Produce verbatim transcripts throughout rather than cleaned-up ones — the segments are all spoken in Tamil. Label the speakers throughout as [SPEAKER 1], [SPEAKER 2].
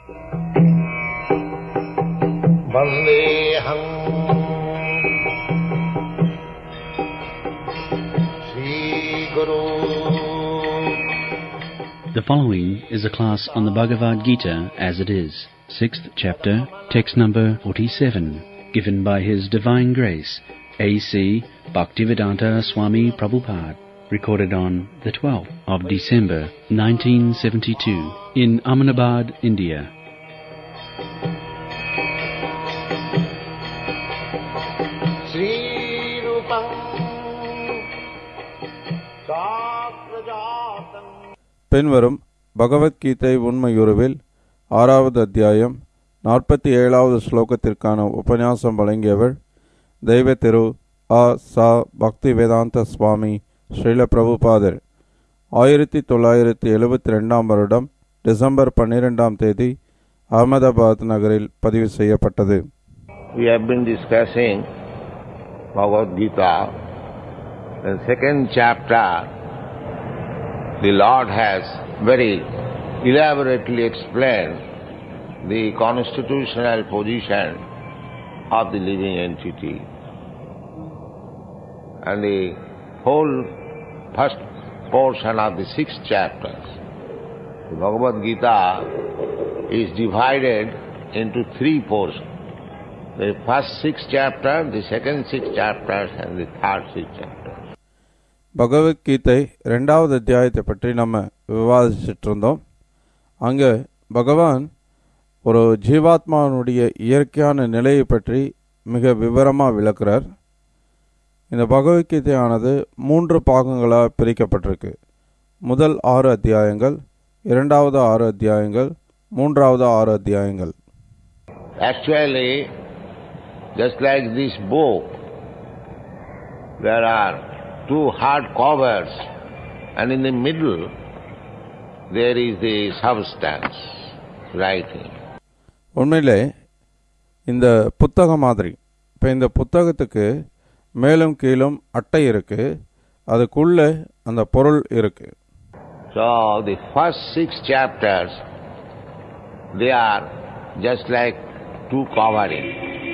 [SPEAKER 1] Vandeham Sri Guru.
[SPEAKER 2] The following is a class on the Bhagavad Gita as it is, sixth chapter, text number forty-seven, given by His Divine Grace, A C Bhaktivedanta Swami Prabhupada, recorded on the twelfth of December, nineteen seventy-two, in Ahmedabad, India.
[SPEAKER 1] Sri Rupam Saprajatam.
[SPEAKER 3] பின்வரும் பகவத்கீதை உண்மையுருவில் ஆறாவது அத்தியாயம் நாற்பத்தி ஏழாவது ஸ்லோகத்திற்கான உபன்யாசம் வழங்கியவர் தெய்வ திரு ஆ சா பக்தி வேதாந்த சுவாமி ஸ்ரீல பிரபுபாதர். ஆயிரத்தி தொள்ளாயிரத்தி எழுபத்தி ரெண்டாம் வருடம் டிசம்பர் பன்னிரெண்டாம் தேதி அகமதாபாத் நகரில் பதிவு செய்யப்பட்டது.
[SPEAKER 1] We have been discussing Bhagavad Gita. In the second chapter, the Lord has very elaborately explained the constitutional position of the living entity. And the whole first portion of the six chapters, the Bhagavad Gita, is divided into three portions. The first six chapters, the second six chapters, and the third six chapters.
[SPEAKER 3] Bhagavad Gita ரெண்டாவது அத்தியாயத்தை பற்றி நம்ம விவாதிச்சுட்டு இருந்தோம். அங்கே பகவான் ஒரு ஜீவாத்மானுடைய இயற்கையான நிலையை பற்றி மிக விவரமாக விளக்குறார். இந்த பகவத்கீதையானது மூன்று பாகங்களாக பிரிக்கப்பட்டிருக்கு. முதல் ஆறு அத்தியாயங்கள், இரண்டாவது ஆறு அத்தியாயங்கள், மூன்றாவது ஆறு அத்தியாயங்கள்.
[SPEAKER 1] Actually, just like this book, there are two hard covers, and in the middle there is the substance, writing.
[SPEAKER 3] உண்மையிலே இந்த புத்தகம் மாதிரி, இப்போ இந்த புத்தகத்துக்கு மேலும் கீழும் அட்டை இருக்கு, அதுக்குள்ளே அந்த பொருள் இருக்கு.
[SPEAKER 1] So the first six chapters, they are just like two covering,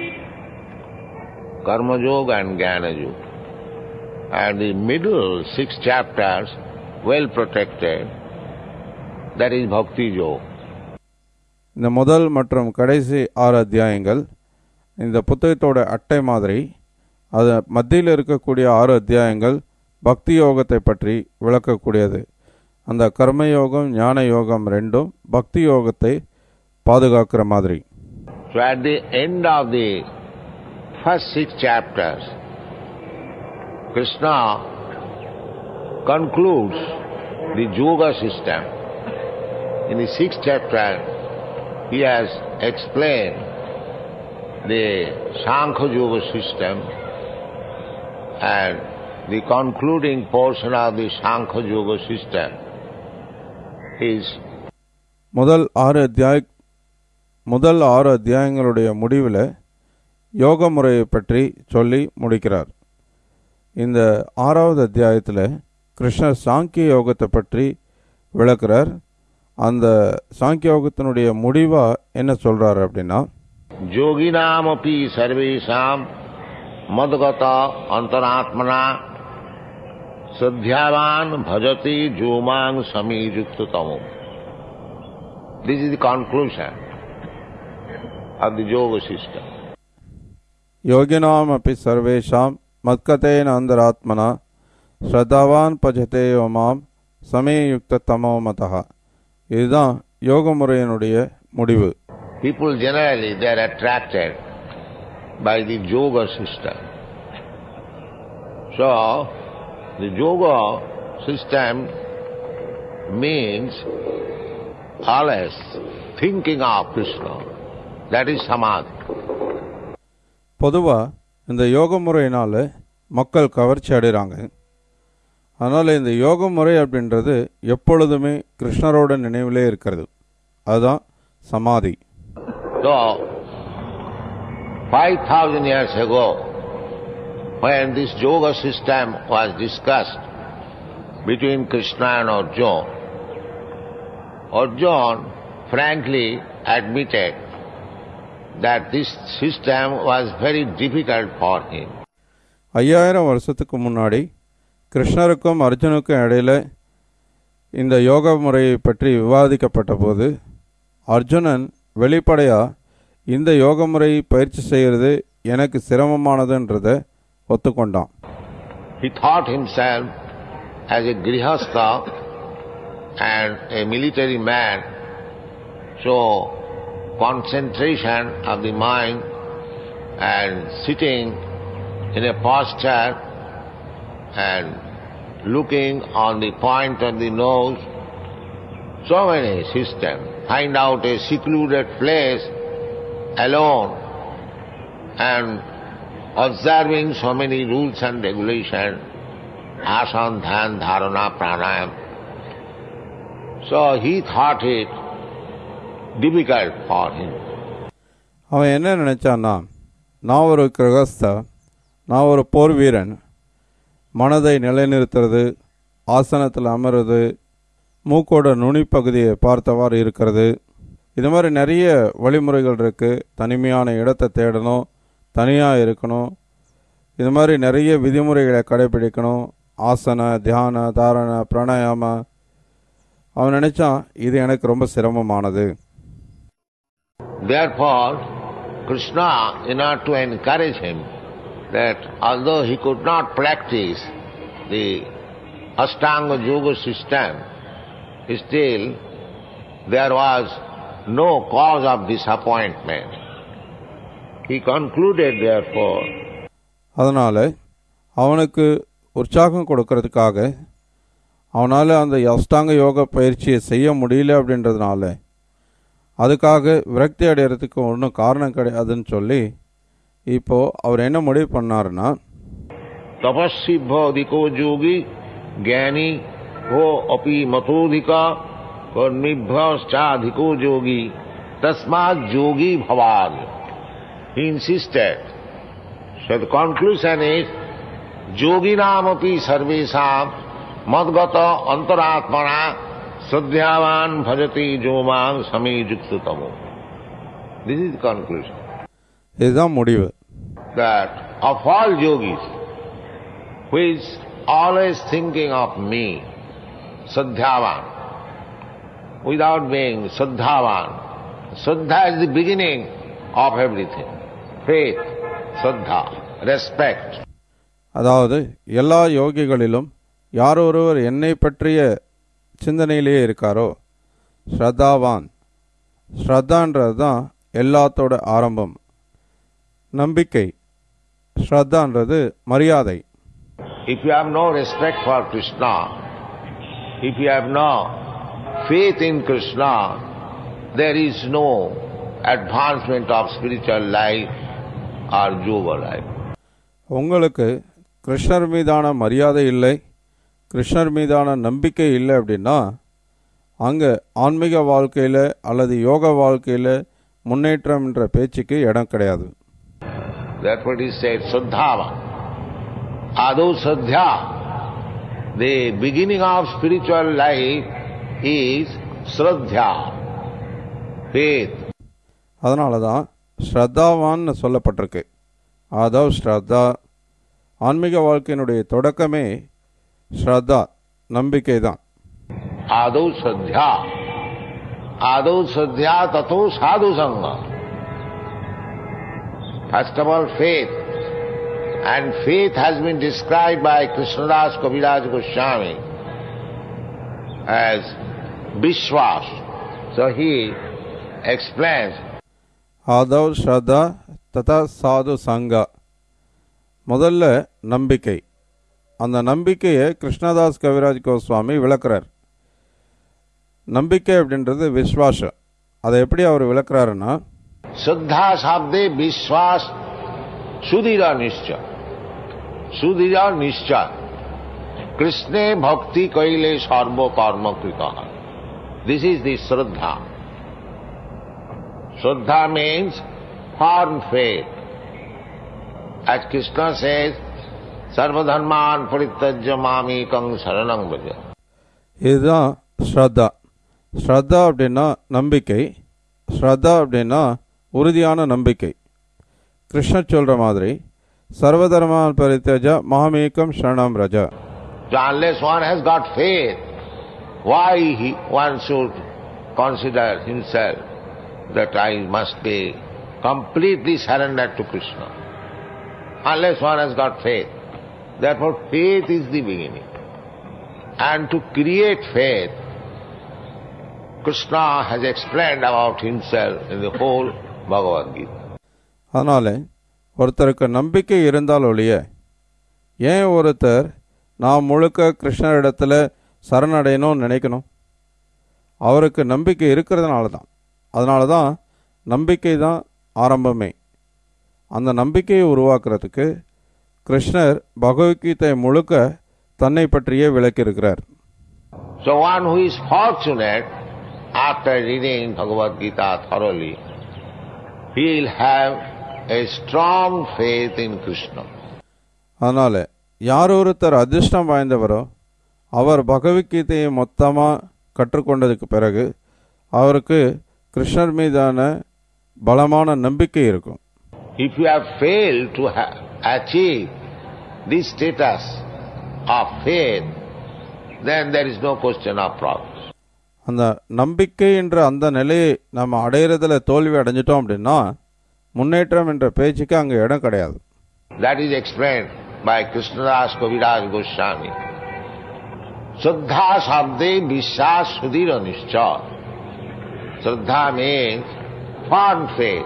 [SPEAKER 1] Karma Yoga and Jnana Yoga. And the middle six chapters, well protected, that is Bhakti Yoga.
[SPEAKER 3] இந்த முதல் மற்றும் கடைசி ஆறு அத்தியாயங்கள் இந்த புத்தகத்தோட அட்டை மாதிரி, அது மத்தியில் இருக்கக்கூடிய ஆறு அத்தியாயங்கள் பக்தி யோகத்தை பற்றி விளக்கக்கூடியது. அந்த கர்மயோகம் ஞான யோகம் ரெண்டும் பக்தி யோகத்தை பாதுகாக்கிற மாதிரி.
[SPEAKER 1] So at the end of the first six chapters, Krishna concludes the yoga system. In the sixth chapter, he has explained the Sankhya Yoga system, and the concluding portion of the Sankhya Yoga system is
[SPEAKER 3] முதல் ஆறு அத்தியாய முதல் ஆறு அத்தியாயங்களுடைய முடிவில் யோக முறையை பற்றி சொல்லி முடிக்கிறார். இந்த ஆறாவது அத்தியாயத்தில் கிருஷ்ணர் சாங்கிய யோகத்தை பற்றி விளக்குறார். அந்த சாங்கிய யோகத்தினுடைய முடிவா என்ன சொல்றாரு அப்படின்னா,
[SPEAKER 1] யோகினாமபி சர்வேஷாம் மத்கத அந்தராத்மனா சத்யாவான் பஜதி ஜோமாங் சமீயுக்ததமோ. This is the conclusion of the yoga system.
[SPEAKER 3] யோகினாம் அப்பி சர்வேஷாம் மத்கதேன அந்தராத்மனா ஸ்ரத்தாவான் பஜதே யோமாம் சமேயுக்த தமோ மதஹா. இதுதான் யோக முறையினுடைய முடிவு.
[SPEAKER 1] People generally they are attracted by the yoga system. So the yoga system means always thinking of Krishna. That is samadhi.
[SPEAKER 3] பொதுவாக இந்த யோக முறையினால் மக்கள் கவர்ச்சி அடைகிறாங்க. அதனால் இந்த யோக முறை அப்படின்றது எப்பொழுதுமே கிருஷ்ணரோட நினைவிலே இருக்கிறது. அதுதான் சமாதி.
[SPEAKER 1] So, five thousand years ago, when this yoga system was discussed between Krishna and Arjuna, Arjuna frankly admitted that this system was very difficult for him.
[SPEAKER 3] ஐயாயிரம் வருஷத்துக்கு முன்னாடி கிருஷ்ணருக்கும் அர்ஜுனுக்கும் இடையில இந்த யோக முறையை பற்றி விவாதிக்கப்பட்ட போது அர்ஜுனன் வெளிப்படையா இந்த யோக முறையை பயிற்சி செய்கிறது எனக்கு சிரமமானதுன்றதை ஒத்துக்கொண்டான்.
[SPEAKER 1] He thought himself as a grihastha and a military man, so concentration of the mind and sitting in a posture and looking on the point of the nose, so many systems. Find out a secluded place alone and observing so many rules and regulations, asana, dhyan, dharana, pranayam. So he thought it difficult for him.
[SPEAKER 3] அவன் என்ன நினைச்சான்னா, நான் ஒரு கிரகஸ்தா, நான் ஒரு போர் வீரன், மனதை நிலைநிறுத்துறது, ஆசனத்தில் அமர்றது, மூக்கோட நுனிப்பகுதியை பார்த்தவாறு இருக்கிறது, இது மாதிரி நிறைய வழிமுறைகள் இருக்குது. தனிமையான இடத்தை தேடணும், தனியாக இருக்கணும், இது மாதிரி நிறைய விதிமுறைகளை கடைபிடிக்கணும், ஆசன, தியான, தாரண, பிராணாயாம. அவன் நினைச்சான் இது எனக்கு ரொம்ப சிரமமானது.
[SPEAKER 1] Therefore, Krishna, in order to encourage him, that although he could not practice the Ashtanga Yoga system, still there was no cause of disappointment. He concluded, therefore,
[SPEAKER 3] அதனால் அவனுக்கு உற்சாகம் கொடுக்கறதுக்காக, அவனால் அந்த அஷ்டாங்க யோக பயிற்சியை செய்ய முடியல அப்படின்றதுனால, அதுக்காக விரக்தி அடைகிறதுக்கு ஒன்றும் காரணம் கிடையாதுன்னு சொல்லி இப்போ அவர் என்ன முடிவு பண்ணாருன்னா,
[SPEAKER 1] தபஸ்விபோதிகோ யோகி ஞானி ஹோ அபி மதோதிகா கர்மிभ्यश्चाधिको योगी तस्मात् योगी भवान्. He insisted. So the conclusion is, yoginam api sarvesam madgata antaratmana sadhyavan bhajati jomang sami juktutamo. This is the conclusion.
[SPEAKER 3] இதுதான் முடிவு.
[SPEAKER 1] That of all yogis, who is always thinking of me, sadhyavan, without being Saddhavan. Saddha is the beginning of everything. Faith, Saddha, respect.
[SPEAKER 3] அதாவது எல்லா யோகிகளிலும் யார் ஒருவர் என்னை பற்றிய சிந்தனையிலேயே இருக்காரோ, ஸ்ரத்தாவான். ஸ்ரத்தான்றது தான் எல்லாத்தோட ஆரம்பம். நம்பிக்கை. ஸ்ரத்தான்றது மரியாதை.
[SPEAKER 1] If you have no respect for Krishna, if you have no faith in Krishna, there is no advancement of spiritual life or yoga life.
[SPEAKER 3] உங்களுக்கு கிருஷ்ணர் மீதான மரியாதை இல்லை, கிருஷ்ணர் மீதான நம்பிக்கை இல்லை அப்படின்னா அங்கே ஆன்மீக வாழ்க்கையில் அல்லது யோக வாழ்க்கையில் முன்னேற்றம் என்ற பேச்சுக்கு இடம் கிடையாது.
[SPEAKER 1] That's what he said, Saddhava. Adu Saddhya. The beginning of spiritual life is Shraddha, faith.
[SPEAKER 3] அதனால தான் ஸ்ரத்தாவான்னு சொல்லப்பட்டிருக்கு. அதாவது ஸ்ரத்தா, ஆன்மீக வாழ்க்கையினுடைய தொடக்கமே ஸ்ரத்தா, நம்பிக்கை தான்.
[SPEAKER 1] Adu Saddhya. Adu Saddhya tato sadhu sangha. First of all, faith. And faith has been described by Krishnadas Kaviraj Goswami as Vishwas. So he explains.
[SPEAKER 3] அதாவது ஸ்ரத்தா ததா சாது சங்கா. முதல்ல நம்பிக்கை. அந்த நம்பிக்கையை கிருஷ்ணதாஸ் கவிராஜ் கோஸ்வாமி விளக்குறார். நம்பிக்கை அப்படின்றது விஸ்வாசம். அதை எப்படி அவர் விளக்குறாருன்னா,
[SPEAKER 1] Saddha sabde Vishwas Sudhira Nishcha. Sudhira Nishcha. Krishne Bhakti Kaile Sarva Karma Kritaha. This is the Shraddha. Shraddha means firm faith. As Krishna says, Sarva Dharman Parityajya Mamekam Saranam Vraja.
[SPEAKER 3] இதுதான் ஸ்ரத்தா. ஸ்ரத்தா அப்படின்னா நம்பிக்கை, ஸ்ரத்தா அப்படின்னா உறுதியான நம்பிக்கை. கிருஷ்ணர் சொல்கிற மாதிரி சர்வதர்மான் பரித்யஜ மாமேகம் சரணம் ரஜா.
[SPEAKER 1] So unless one has got faith, why he, one should consider himself that I must be completely surrendered to Krishna? Unless one has got faith. Therefore faith is the beginning. And to create faith, Krishna has explained about himself in the whole Bhagavad Gita.
[SPEAKER 3] அதனால ஒருத்தருக்கு நம்பிக்கை இருந்தால் ஒழிய ஏன் ஒருத்தர் நான் முழுக்க கிருஷ்ணரிடத்தில் சரணடையணும்னு நினைக்கணும்? அவருக்கு நம்பிக்கை இருக்கிறதுனால தான். அதனால தான் நம்பிக்கை தான் ஆரம்பமே. அந்த நம்பிக்கையை உருவாக்குறதுக்கு கிருஷ்ணர் பகவத்கீதை முழுக்க தன்னை பற்றியே விளக்கியிருக்கிறார்.
[SPEAKER 1] So one who is fortunate after reading Bhagavad Gita thoroughly, he will have a strong faith in Krishna.
[SPEAKER 3] அதனால யார் ஒருத்தர் அதிர்ஷ்டம் வாய்ந்தவரோ அவர் பகவத்கீதையை மொத்தமாக கற்றுக்கொண்டதுக்கு பிறகு அவருக்கு கிருஷ்ணர் மீதான பலமான நம்பிக்கை இருக்கும்.
[SPEAKER 1] If you have failed to have achieve this status of faith, then there is no question of progress.
[SPEAKER 3] அந்த நம்பிக்கை என்ற அந்த நிலையை நம்ம அடையிறதுல தோல்வி அடைஞ்சிட்டோம் அப்படின்னா முன்னேற்றம் என்ற பேச்சுக்கு அங்கே இடம் கிடையாது.
[SPEAKER 1] That is explained by Krishnadas Kaviraj Goswami. Shraddha sabde vishwas sudhira nischay. Shraddha means firm faith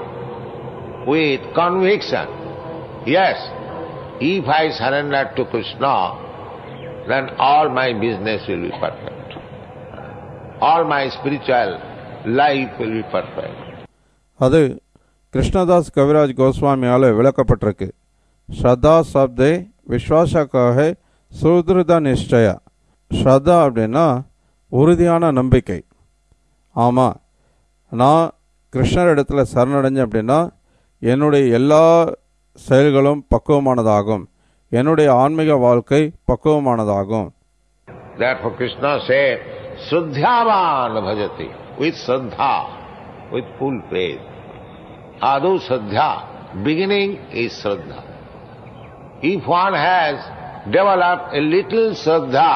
[SPEAKER 1] with conviction. Yes, if I surrender to Krishna, then all my business will be perfect. All my spiritual life will be perfect.
[SPEAKER 3] அது கிருஷ்ணதாஸ் கவிராஜ் கோஸ்வாமியால் விளக்கப்பட்டிருக்கு. ஸ்ரத்தா சப்தே விஸ்வாசக்காக சுத்ருத நிஷ்டயா. ஸ்ரத்தா அப்படின்னா உறுதியான நம்பிக்கை. ஆமாம், நான் கிருஷ்ணர் இடத்துல சரணடைஞ்சேன் அப்படின்னா என்னுடைய எல்லா செயல்களும் பக்குவமானதாகும், என்னுடைய ஆன்மீக வாழ்க்கை பக்குவமானதாகும்.
[SPEAKER 1] Therefore Krishna said, Sraddhavan bhajati, with Sraddha, with full faith. Adu Sraddha, beginning is Sraddha. If one has developed a little Sraddha,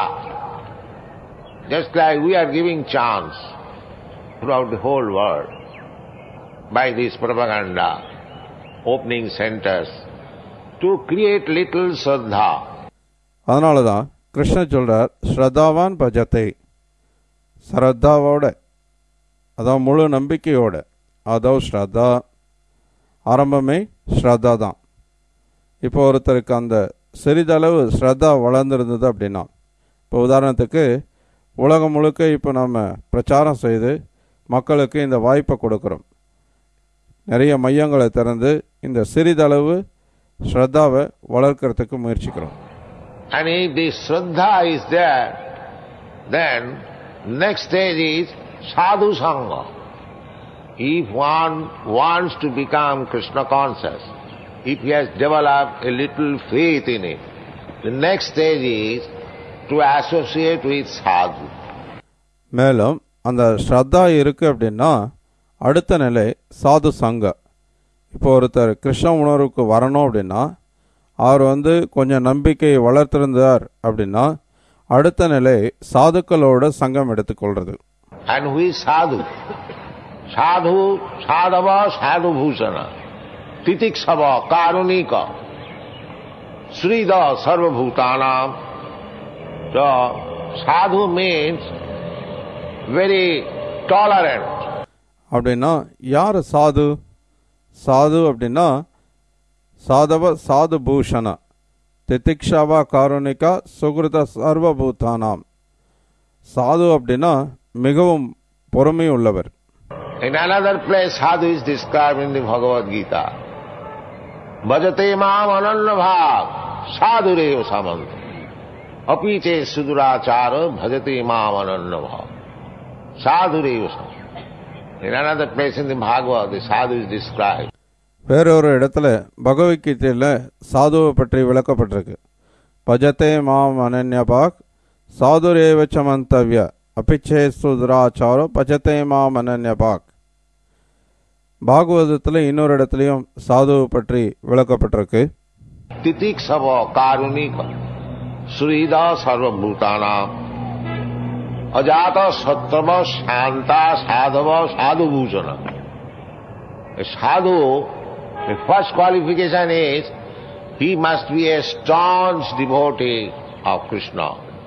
[SPEAKER 1] just like we are giving chance throughout the whole world by this propaganda, opening centers, to create little Sraddha.
[SPEAKER 3] அதனால தான் கிருஷ்ணர் சொல்றார், ஸ்ரத்தாவான் பஜத்தை, ஸ்ரத்தாவோட, அதாவது முழு நம்பிக்கையோட. அதாவது ஸ்ரத்தா, ஆரம்பமே ஸ்ரத்தா தான். இப்போ ஒருத்தருக்கு அந்த சிறிதளவு ஸ்ரத்தா வளர்ந்துருந்தது அப்படின்னா, இப்போ உதாரணத்துக்கு உலகம் முழுக்க இப்போ நம்ம பிரச்சாரம் செய்து மக்களுக்கு இந்த வாய்ப்பை கொடுக்குறோம். நிறைய மையங்களை திறந்து இந்த சிறிதளவு ஸ்ரத்தாவை வளர்க்கறதுக்கு முயற்சிக்கிறோம்.
[SPEAKER 1] And if this Shraddha is there, then next stage is Sadhu Sangha. If one wants to become Krishna conscious, if he has developed a little faith in it, the next stage is to associate with sadhu.
[SPEAKER 3] மேலும் அந்த ஸ்ரத்தா இருக்கு அப்படின்னா அடுத்த நிலை சாது சங்க. இப்போ ஒருத்தர் கிருஷ்ண உணர்வுக்கு வரணும் அப்படின்னா, அவர் வந்து கொஞ்சம் நம்பிக்கையை வளர்த்திருந்தார் அப்படின்னா அடுத்த நிலை சாதுக்களோட சங்கம் எடுத்துக்கொள்றது.
[SPEAKER 1] And who is sadhu? Sadhu, sadhava, sadhu bhusana, titiksava, karunika, srida, sarva bhutanam. So, sadhu means very tolerant.
[SPEAKER 3] அப்படின்னா யார் சாது? சாது அப்படின்னா சாதவ சாது பூஷண, திதிக்ஷாவா காருணிகா சுகிருத சர்வபூதானாம். சாது அப்படின்னா மிகவும் பொறுமை உள்ளவர்.
[SPEAKER 1] In another place, sadhu is described in the Bhagavad Gita. Bhajate mam ananya bhav sadhureva samanta. Apiche sudurachara bhajate mam ananya bhav sadhureva samanta. In another place in the Bhagavad, the sadhu is described.
[SPEAKER 3] வேறொரு இடத்துல பகவத்கீதையில் சாதுவை பற்றி விளக்கப்பட்டிருக்கு. பஜத்தே மாம் அனன்யபாக் சாதுரேவ சமந்தவ்ய அபிச்சே சுதராச்சாரோ பச்சத்தேமா மனன்யபாக். பாகவதத்தில் இன்னொரு இடத்துலையும் சாதுவை பற்றி விளக்கப்பட்டிருக்கு.
[SPEAKER 1] திதிக்ஷவ காருணிக Sritha சர்வபூதானாம் அஜாத சத்ரவ Shantha சாதவ சாதுபூஷண. Sadhu, the first qualification is he must be a staunch devotee of Krishna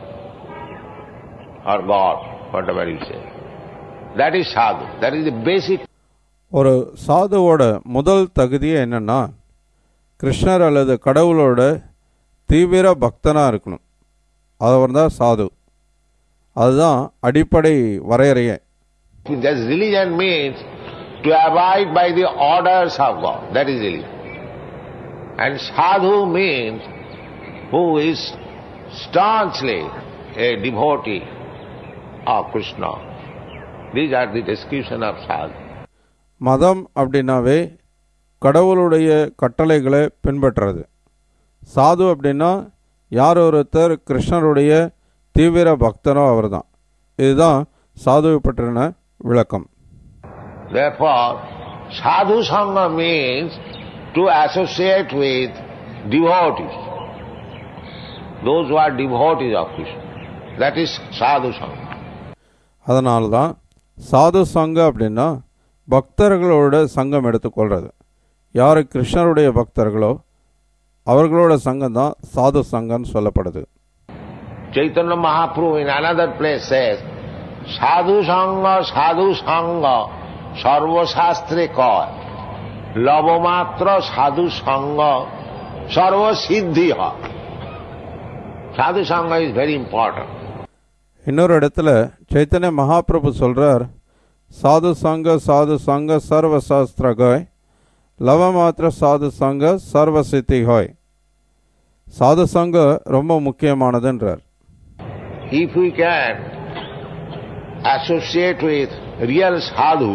[SPEAKER 1] or God, whatever you say. That is sadhu. That is the basic.
[SPEAKER 3] ஒரு சாதுவோட முதல் தகுதியே என்னன்னா கிருஷ்ணர் அல்லது கடவுளோட தீவிர பக்தனா இருக்கணும். அவர் தான் சாது. அதுதான் அடிப்படை வரையறையே.
[SPEAKER 1] Religion means to abide by the orders of God. That is religion. And sadhu means who is staunchly a devotee of Krishna. These are the description of sadhu.
[SPEAKER 3] மதம் அப்படின்னாவே கடவுளுடைய கட்டளைகளை பின்பற்றுறது. சாது அப்படின்னா யார் ஒருத்தர் கிருஷ்ணருடைய தீவிர பக்தனோ அவர் தான். இதுதான் சாதுவை பற்றின விளக்கம்.
[SPEAKER 1] Therefore, sadhu sangha means to associate with devotees. Those who are devotees of Krishna. That is sadhu sangha.
[SPEAKER 3] அதனால்தான் சாது சங்கம் அப்படின்னா பக்தர்களோட சங்கம் எடுத்துக்கொள்றது. யார் கிருஷ்ணருடைய பக்தர்களோ அவர்களோட சங்கம் தான் சாது சங்கம்னு சொல்லப்படுது.
[SPEAKER 1] Chaitanya Mahaprabhu in another place says, sadhu sangha, sadhu sangha, sarva shastre kaya, lavamatra sadhu sangha, sarva siddhi ha. Sadhu sangha is very important.
[SPEAKER 3] இன்னொரு இடத்துல சைத்தன்ய மகாபிரபு சொல்றார், சாது சங்க சாது சங்க சர்வ சாஸ்திர காய், லவமாத்திர சாது சங்க சர்வ சித்தி ஹாய். சாது சங்க ரொம்ப முக்கியமானதுன்றார்.
[SPEAKER 1] If we can associate with real sadhu,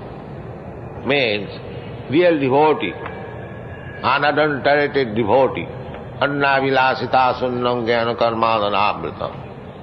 [SPEAKER 1] means real devotee, unadulterated devotee, anna vilasita sunnam jnana karmadhanavritam,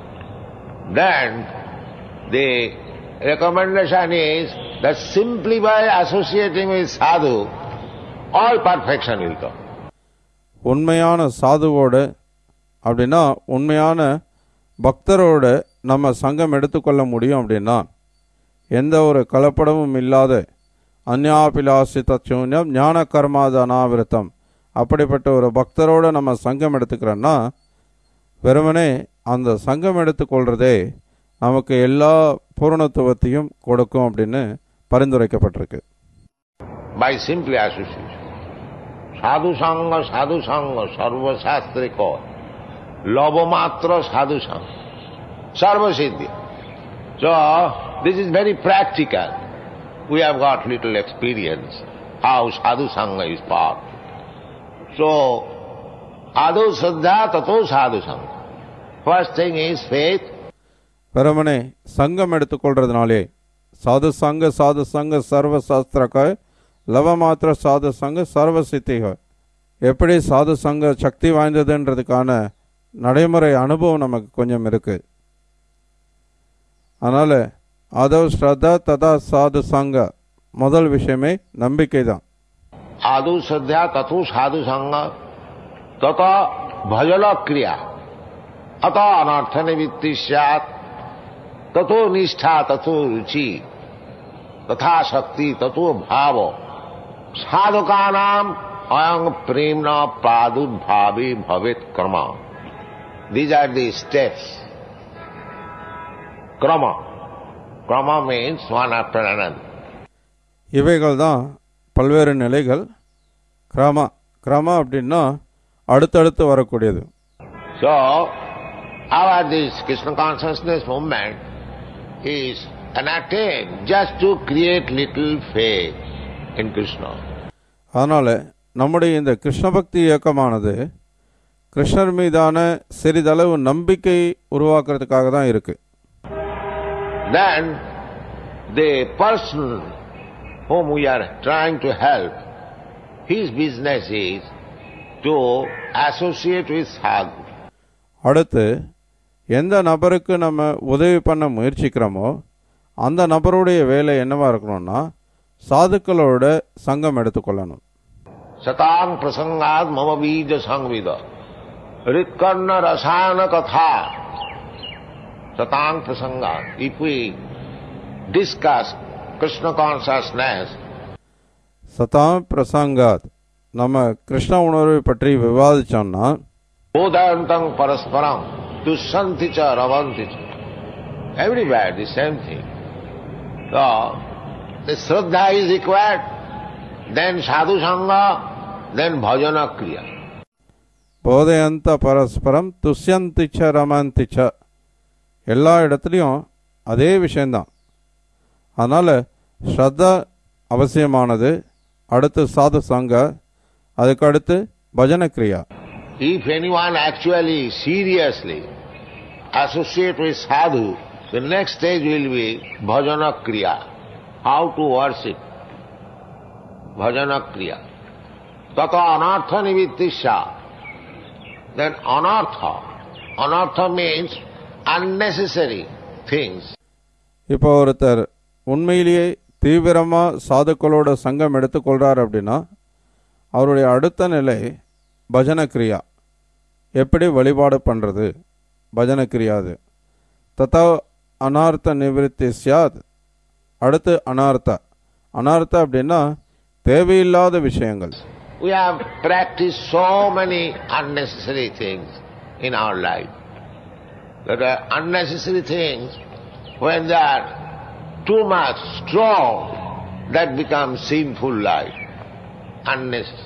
[SPEAKER 1] then the recommendation is that simply by associating with sadhu, all perfection will come.
[SPEAKER 3] உண்மையான சாதுவோட அப்படின்னா உண்மையான பக்தரோட நம்ம சங்கம் எடுத்துக்கொள்ள முடியும் அப்படின்னா எந்த ஒரு கலப்படமும் இல்லாத அந்யாபிலாசித சூன்யம் ஞான கர்மாத அனாவிரதம் அப்படிப்பட்ட ஒரு பக்தரோட நம்ம சங்கம் எடுத்துக்கிறோன்னா வெறுமனே அந்த சங்கம் எடுத்துக்கொள்றதே நமக்கு எல்லா பூரணத்துவத்தையும் கொடுக்கும் அப்படின்னு பரிந்துரைக்கப்பட்டிருக்கு.
[SPEAKER 1] By simply association. Sadhu sangha, sadhu sangha, sarva shastrika, lavamatra sadhu sangha, sarva siddhi. So, this is very practical. We have got little experience how sadhu sangha is part. So, adu saddha tato sadhu sangha. First thing is faith.
[SPEAKER 3] வெறுமனே சங்கம் எடுத்துக்கொள்றதுனாலே சாது சங்க சாது சங்க சர்வ சாஸ்திரக்காய் லவமாத்திர சாது சங்க சர்வ சித்திகாய். எப்படி சாது சங்க சக்தி வாய்ந்ததுன்றதுக்கான நடைமுறை அனுபவம் நமக்கு கொஞ்சம் இருக்கு. அதனால ஆதவ் ஸ்ரத்தா ததா சாது சங்க முதல் விஷயமே நம்பிக்கை தான்.
[SPEAKER 1] ஆது ஸ்ரத்தா தது சாது சங்க ததா பஜன கிரியா அத அனர்த்த நிவித்தி ஸ்யாத் ततो निष्ठा ततो रुचि तथा शक्ति ततो भाव साधकानाम अयं प्रेमना प्रादुर्भावे भवेत् Karma. These are the steps. Krama. Krama means one after another.
[SPEAKER 3] இவைகள் தான் பல்வேறு நிலைகள். கிரம கிரம அப்படின்னா அடுத்தடுத்து வரக்கூடியது.
[SPEAKER 1] So, our this Krishna consciousness movement is enacted just to create little faith in Krishna.
[SPEAKER 3] அதனால நம்முடைய இந்த கிருஷ்ண பக்தி இயக்கமானது கிருஷ்ணர் மீதான சிறிதளவு நம்பிக்கை உருவாக்குறதுக்காக தான் இருக்கு.
[SPEAKER 1] Then the person whom we are trying to help, his business is to associate with sadhu.
[SPEAKER 3] அடுத்து எந்த நபருக்கு நம்ம உதவி பண்ண முயற்சிக்கிறோமோ அந்த நபருடைய வேலை என்னவா இருக்கணும்னா சாதுக்களோட சங்கம் எடுத்துக்கொள்ளணும்.
[SPEAKER 1] சதாங் பிரசங்காத் மம பீஜ சங்வித ரித்கர்ண ரசாயன கதா. சதாங் பிரசங்காத், if we discuss Krishna consciousness,
[SPEAKER 3] சதாம் பிரசங்காத் நம்ம கிருஷ்ண உணர்வை பற்றி விவாதிச்சோம்னா
[SPEAKER 1] போதாந்தங் பரஸ்பரம் துஷந்தி ச ரவந்தி ச, everywhere the same thing. So the Shraddha is required, then sadhu sangha, then bhajana kriya.
[SPEAKER 3] போதையந்த பரஸ்பரம் துஷ்யந்திச்ச ரமந்திச்ச, எல்லா இடத்துலையும் அதே விஷயந்தான். அதனால் ஸ்ரத்தா அவசியமானது, அடுத்து சாது சங்க, அதுக்கு அடுத்து பஜன கிரியா.
[SPEAKER 1] If anyone actually seriously associate with sadhu, the next stage will be bhajana kriya. How to worship? Bhajana kriya. Tata anartha nivittisya. Then anartha. Anartha means unnecessary things.
[SPEAKER 3] இப்போ ஒருத்தர் உண்மையிலேயே தீவிரமா சாதுக்களோட சங்கம் எடுத்துக்கொள்றார் அப்படின்னா அவருடைய அடுத்த நிலை பஜன கிரியா. எப்படி வழிபாடு பண்றது, பஜன கிரியாது. ததா அனார்த்த நிவிருத்தி சியாத், அடுத்து அனார்த்த. அனார்த்த அப்படின்னா தேவையில்லாத விஷயங்கள்.
[SPEAKER 1] We have practiced so many unnecessary things in our life. That are unnecessary things, when they are too much strong, that becomes sinful life. Unnecessary.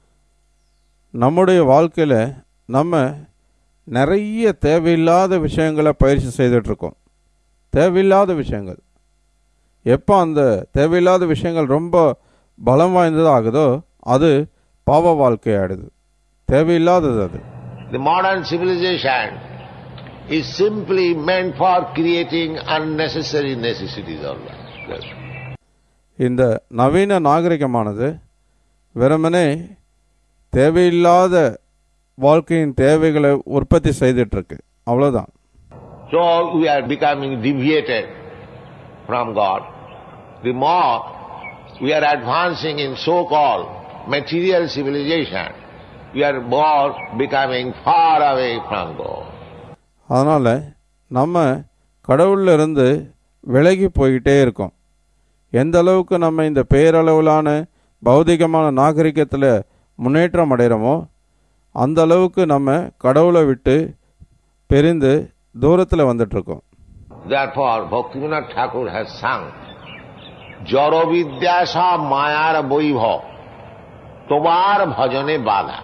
[SPEAKER 3] நம்முடைய வாழ்க்கையில் நம்ம நிறைய தேவையில்லாத விஷயங்களை பயிற்சி செய்துட்ருக்கோம். தேவையில்லாத விஷயங்கள். எப்போ அந்த தேவையில்லாத விஷயங்கள் ரொம்ப பலம் வாய்ந்தது ஆகுதோ அது பாவ வாழ்க்கை ஆயிடுது. தேவையில்லாதது அது.
[SPEAKER 1] The modern civilization is simply meant for creating unnecessary necessities of life.
[SPEAKER 3] இந்த நவீன நாகரிகமானது வெறுமனே தேவையில்லாத வாழ்க்கையின் தேவைகளை உற்பத்தி செய்துட்டு இருக்கு, அவ்வளவுதான்.
[SPEAKER 1] So we are becoming deviated from God. The more we are advancing in so-called material civilization, we are more becoming far away from God.
[SPEAKER 3] அதனால நம்ம கடவுள்ல இருந்து விலகி போயிட்டே இருக்கோம். எந்த அளவுக்கு நம்ம இந்த பேரளவிலான பௌதிகமான நாகரிகத்தில் முன்னேற்றம் அடைகிறோமோ அந்த அளவுக்கு நம்ம கடவுளை விட்டு பிரிந்து தூரத்தில் வந்துட்டு இருக்கோம்.
[SPEAKER 1] Therefore, Bhaktivinoda Thakur has sung, Jaro vidya sa mayar boibhav, tomar bhajane badha.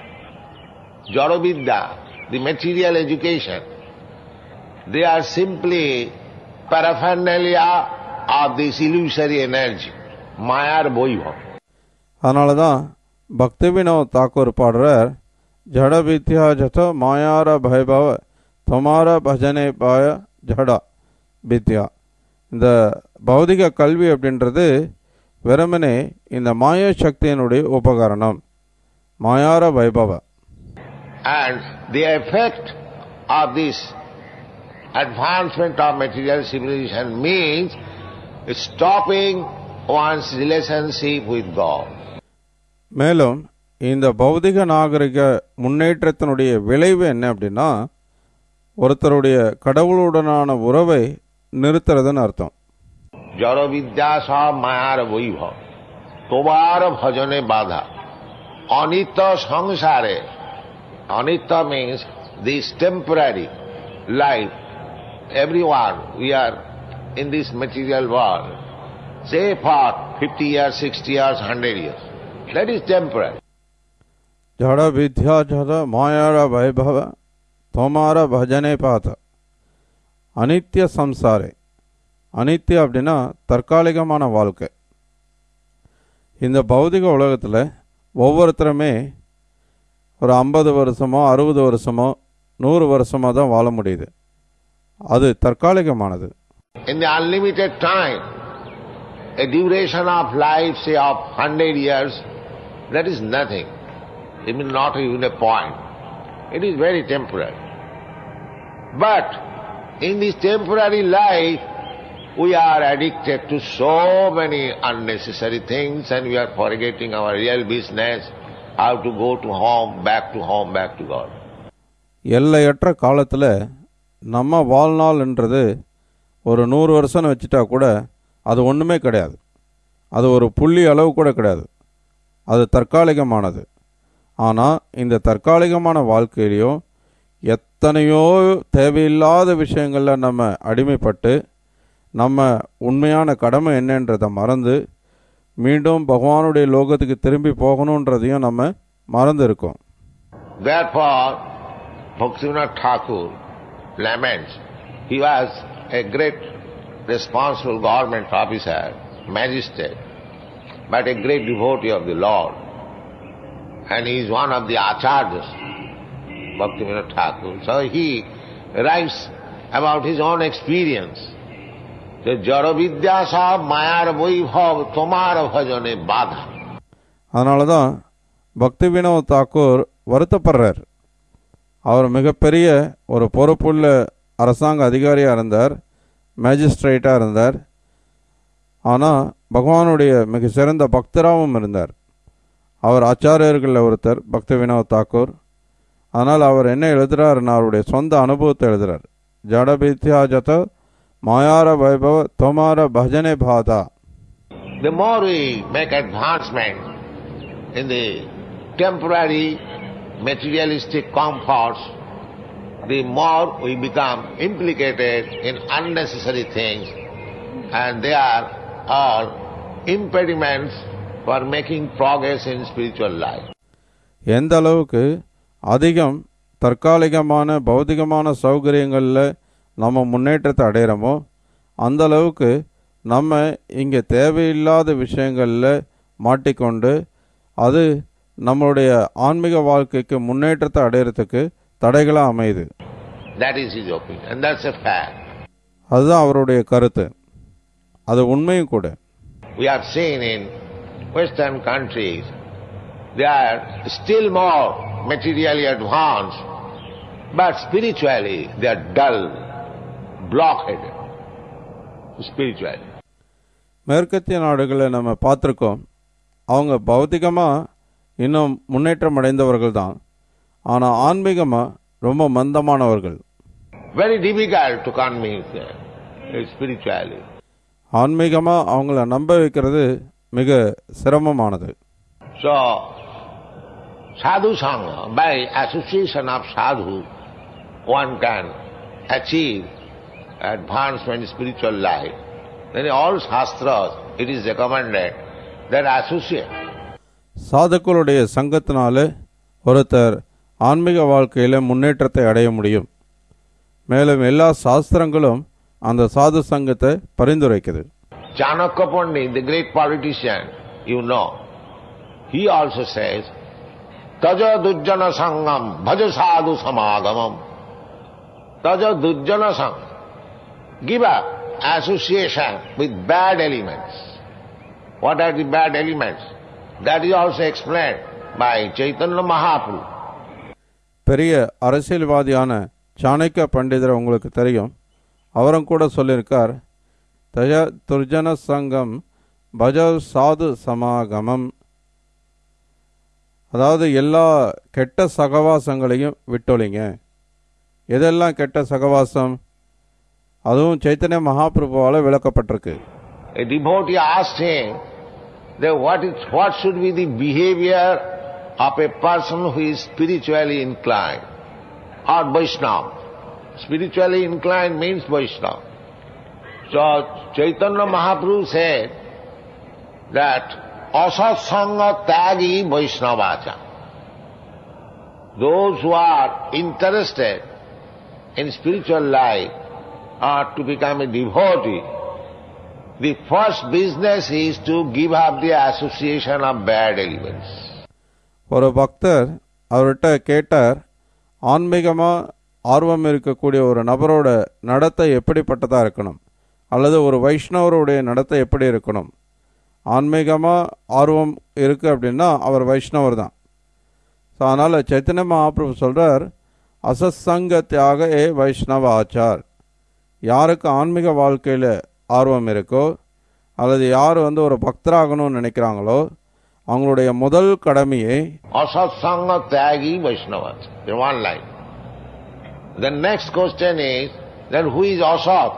[SPEAKER 1] Jaro vidya, the material education, they are simply paraphernalia of this illusory energy, mayar boibhav.
[SPEAKER 3] அதனால தான் பக்திவினோத் தாக்கூர் பாடுறார், ஜட வித்யா ஜத மாயார பைபவ தொமார பஜனை பாய ஜடா வித்யா. இந்த பௌதிக கல்வி அப்படின்றது வெறுமனே இந்த மாயா சக்தியினுடைய உபகரணம், மாயார Vaibhava.
[SPEAKER 1] And the effect of this advancement of material civilization means stopping one's relationship with God.
[SPEAKER 3] மேலும் இந்த பௌதிக நாகரிக முன்னேற்றத்தினுடைய விளைவு என்ன அப்படின்னா ஒருத்தருடைய கடவுளுடனான உறவை நிறுத்துறதுன்னு அர்த்தம்.
[SPEAKER 1] ஜட வித்யா சா மாயார வைபவ তোমার ভজনে বাধা. অনিত্য সংসারে, অনিত্য means this temporary life. Everyone, we are in this material world, say for fifty years, sixty years, one hundred years. That is temporary.
[SPEAKER 3] ஜட வித்யா ஜட மாயார வைபவ தொமார பஜனை பாத. அனித்திய சம்சாரே, அனித்திய அப்படின்னா தற்காலிகமான வாழ்க்கை. இந்த பௌதிக உலகத்தில் ஒவ்வொருத்தருமே ஒரு ஐம்பது வருஷமோ அறுபது வருஷமோ நூறு வருஷமோ தான் வாழ முடியுது. அது தற்காலிகமானது.
[SPEAKER 1] In the unlimited time, a duration of life, say of one hundred years, that is nothing. It means not even a point. It is very temporary. But in this temporary life, we are addicted to so many unnecessary things and we are forgetting our real business, how to go to home, back to home, back to God.
[SPEAKER 3] எல்லையற்ற காலத்தில் நம்ம வாழ்நாள்ன்றது ஒரு நூறு வருஷம்னு வச்சுட்டா கூட அது ஒன்றுமே கிடையாது. அது ஒரு புள்ளி அளவு கூட கிடையாது. அது தற்காலிகமானது. ஆனால் இந்த தற்காலிகமான வாழ்க்கையிலையும் எத்தனையோ தேவையில்லாத விஷயங்களில் நம்ம அடிமைப்பட்டு நம்ம உண்மையான கடமை என்னன்றதை மறந்து மீண்டும் பகவானுடைய லோகத்துக்கு திரும்பி போகணுன்றதையும் நம்ம மறந்து இருக்கோம்.
[SPEAKER 1] Therefore, Bhaktivinoda Thakur laments. He was a great responsible government officer, magistrate, but a great devotee of the Lord. And he is one of the acharyas, Bhaktivinoda Thakur. So he writes about his own experience. Jara vidya sab mayar vaibhav tomar bhajane badha.
[SPEAKER 3] அதனால தான் பக்தி வினோத் தாக்கூர் வருத்தப்படுறார். அவர் மிகப்பெரிய ஒரு பொறுப்புள்ள அரசாங்க அதிகாரியாக இருந்தார், மேஜிஸ்ட்ரேட்டாக இருந்தார். ஆனால் பகவானுடைய மிக சிறந்த பக்தராகவும் இருந்தார். அவர் ஆச்சாரியர்களில் ஒருத்தர் பக்தி வினோத் தாக்கூர். அதனால் அவர் என்ன எழுதுகிறார்னா அவருடைய சொந்த அனுபவத்தை எழுதுகிறார். ஜட வித்யா ஜத மாயார வைபவ தொமார பஜனே பாதா.
[SPEAKER 1] The more we make advancement in the temporary materialistic comforts, the more we become implicated in unnecessary things, and they are all impediments for making progress in spiritual life.
[SPEAKER 3] எந்த அளவுக்கு அதிகம் தற்காலிகமான பௌதிகமான சௌகரியங்களில் நம்ம முன்னேற்றத்தை அடைகிறோமோ அந்த அளவுக்கு நம்ம இங்கே தேவையில்லாத விஷயங்களில் மாட்டிக்கொண்டு அது நம்மளுடைய ஆன்மீக வாழ்க்கைக்கு முன்னேற்றத்தை அடையிறதுக்கு தடைகளாக அமையுது.
[SPEAKER 1] That is his opinion, and that's a fact.
[SPEAKER 3] அதுதான் அவருடைய கருத்து. அது உண்மையும் கூட.
[SPEAKER 1] We have seen in Western countries, they are still more materially advanced, but spiritually they are dull, blockheaded. Spiritually.
[SPEAKER 3] மேற்கத்திய நாடுகளை நம்ம பார்த்துருக்கோம். அவங்க பௌத்திகமாக இன்னும் முன்னேற்றம் அடைந்தவர்கள் தான், ஆனால் ஆன்மீகமாக ரொம்ப மந்தமானவர்கள்.
[SPEAKER 1] Very difficult to convince them spiritually.
[SPEAKER 3] ஆன்மீகமாக அவங்கள நம்ப வைக்கிறது மிக சிரமமானது.
[SPEAKER 1] So, sadhu sangha, by association of sadhu, one can achieve advancement in spiritual life. Then in all shastras, it is recommended that associate.
[SPEAKER 3] சாதுக்களுடைய சங்கத்தினால ஒருத்தர் ஆன்மீக வாழ்க்கையில் முன்னேற்றத்தை அடைய முடியும். மேலும் எல்லா சாஸ்திரங்களும் அந்த சாது சங்கத்தை பரிந்துரைக்குது.
[SPEAKER 1] Chanakya Pandit, the great politician, you know, he also says, Taja dujjana sangam bhaja sadhu samagamam. Taja dujjana sangam. Give up association with bad elements. What are the bad elements? That is also explained by Chaitanya Mahaprabhu.
[SPEAKER 3] பெரிய அரசியல்வாதியான சாணக்கிய பண்டிதர் உங்களுக்கு தெரியும். அவரும் கூட சொல்லியிருக்கார், தய துர்ஜன சங்கம் பஜ சாது சமாகமம். அதாவது எல்லா கெட்ட சகவாசங்களையும் விட்டொழிங்க. எதெல்லாம் கெட்ட சகவாசம்? அதுவும் Chaitanya மகாபிரபுவால் விளக்கப்பட்டிருக்கு.
[SPEAKER 1] A devotee asked him that what is what should be the behavior of a person who is spiritually inclined or Vaishnava. Spiritually inclined means Vaishnava. So Chaitanya Mahaprabhu said that asatsanga tyagi Vaishnavacha. Those who are interested in spiritual life or to become a devotee, the first business is to give up the association of bad elements.
[SPEAKER 3] ஒரு பக்தர் அவர்கிட்ட கேட்டார், ஆன்மீகமாக ஆர்வம் இருக்கக்கூடிய ஒரு நபரோட நடத்தை எப்படிப்பட்டதாக இருக்கணும், அல்லது ஒரு வைஷ்ணவருடைய நடத்தை எப்படி இருக்கணும்? ஆன்மீகமாக ஆர்வம் இருக்குது அப்படின்னா அவர் வைஷ்ணவர் தான். ஸோ அதனால் சைத்தன்ய மகாபிரபு சொல்கிறார், அசத்சங்க தியாக ஏ வைஷ்ணவ ஆச்சார். யாருக்கு ஆன்மீக வாழ்க்கையில் ஆர்வம் இருக்கோ அல்லது யார் வந்து ஒரு பக்தராகணும்னு நினைக்கிறாங்களோ அவங்களுடைய முதல் கடமையை
[SPEAKER 1] அசத்சங்க தியாகி வைஷ்ணவ. In one line. The next question is, then who is asat?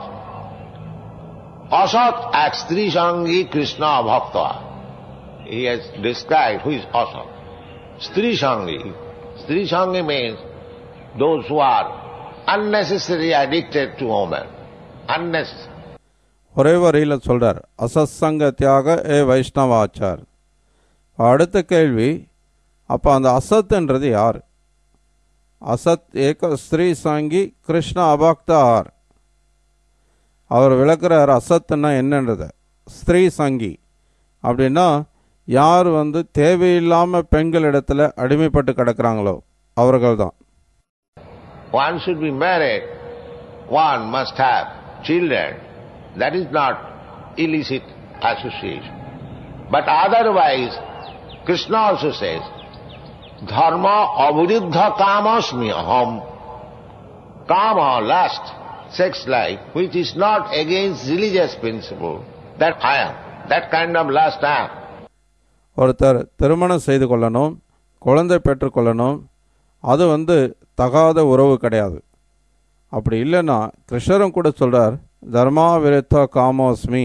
[SPEAKER 1] Asat as Strisangi Krishna Bhakta. He has described who is asat. Strisangi. Strisangi means those who are unnecessarily addicted to women. Unnecessary.
[SPEAKER 3] ஒரே வரியில் சொல்றார், அசத்சங்க தியாக ஏ வைஷ்ணவ ஆச்சார். அடுத்த கேள்வி, அப்போ அந்த அசத்ன்றது யார்? அசத் ஏக ஸ்ரீ சங்கி கிருஷ்ண அபக்தார். அவர் விளக்குறார் அசத்னா என்னன்றது. ஸ்திரீ சங்கி அப்படின்னா யார் வந்து தேவையில்லாம பெண்களிடத்துல அடிமைப்பட்டு கிடக்கிறாங்களோ அவர்கள் தான்.
[SPEAKER 1] One should be married, one must have children. That is not illicit association. But otherwise, Krishna also says, dharma aviruddha kamasmi aham. Kama, lust, sex life, which is not against religious principle, that I am. That kind of lust I am.
[SPEAKER 3] ஒருத்தர் திருமணம் செய்து கொள்ளணும், குழந்தை பெற்றுக்கொள்ளணும், அது வந்து தகாத உறவு கிடையாது. அப்படி இல்லைன்னா கிருஷ்ணரும் கூட சொல்றார், தர்மா விருத்த காமோஸ்மி.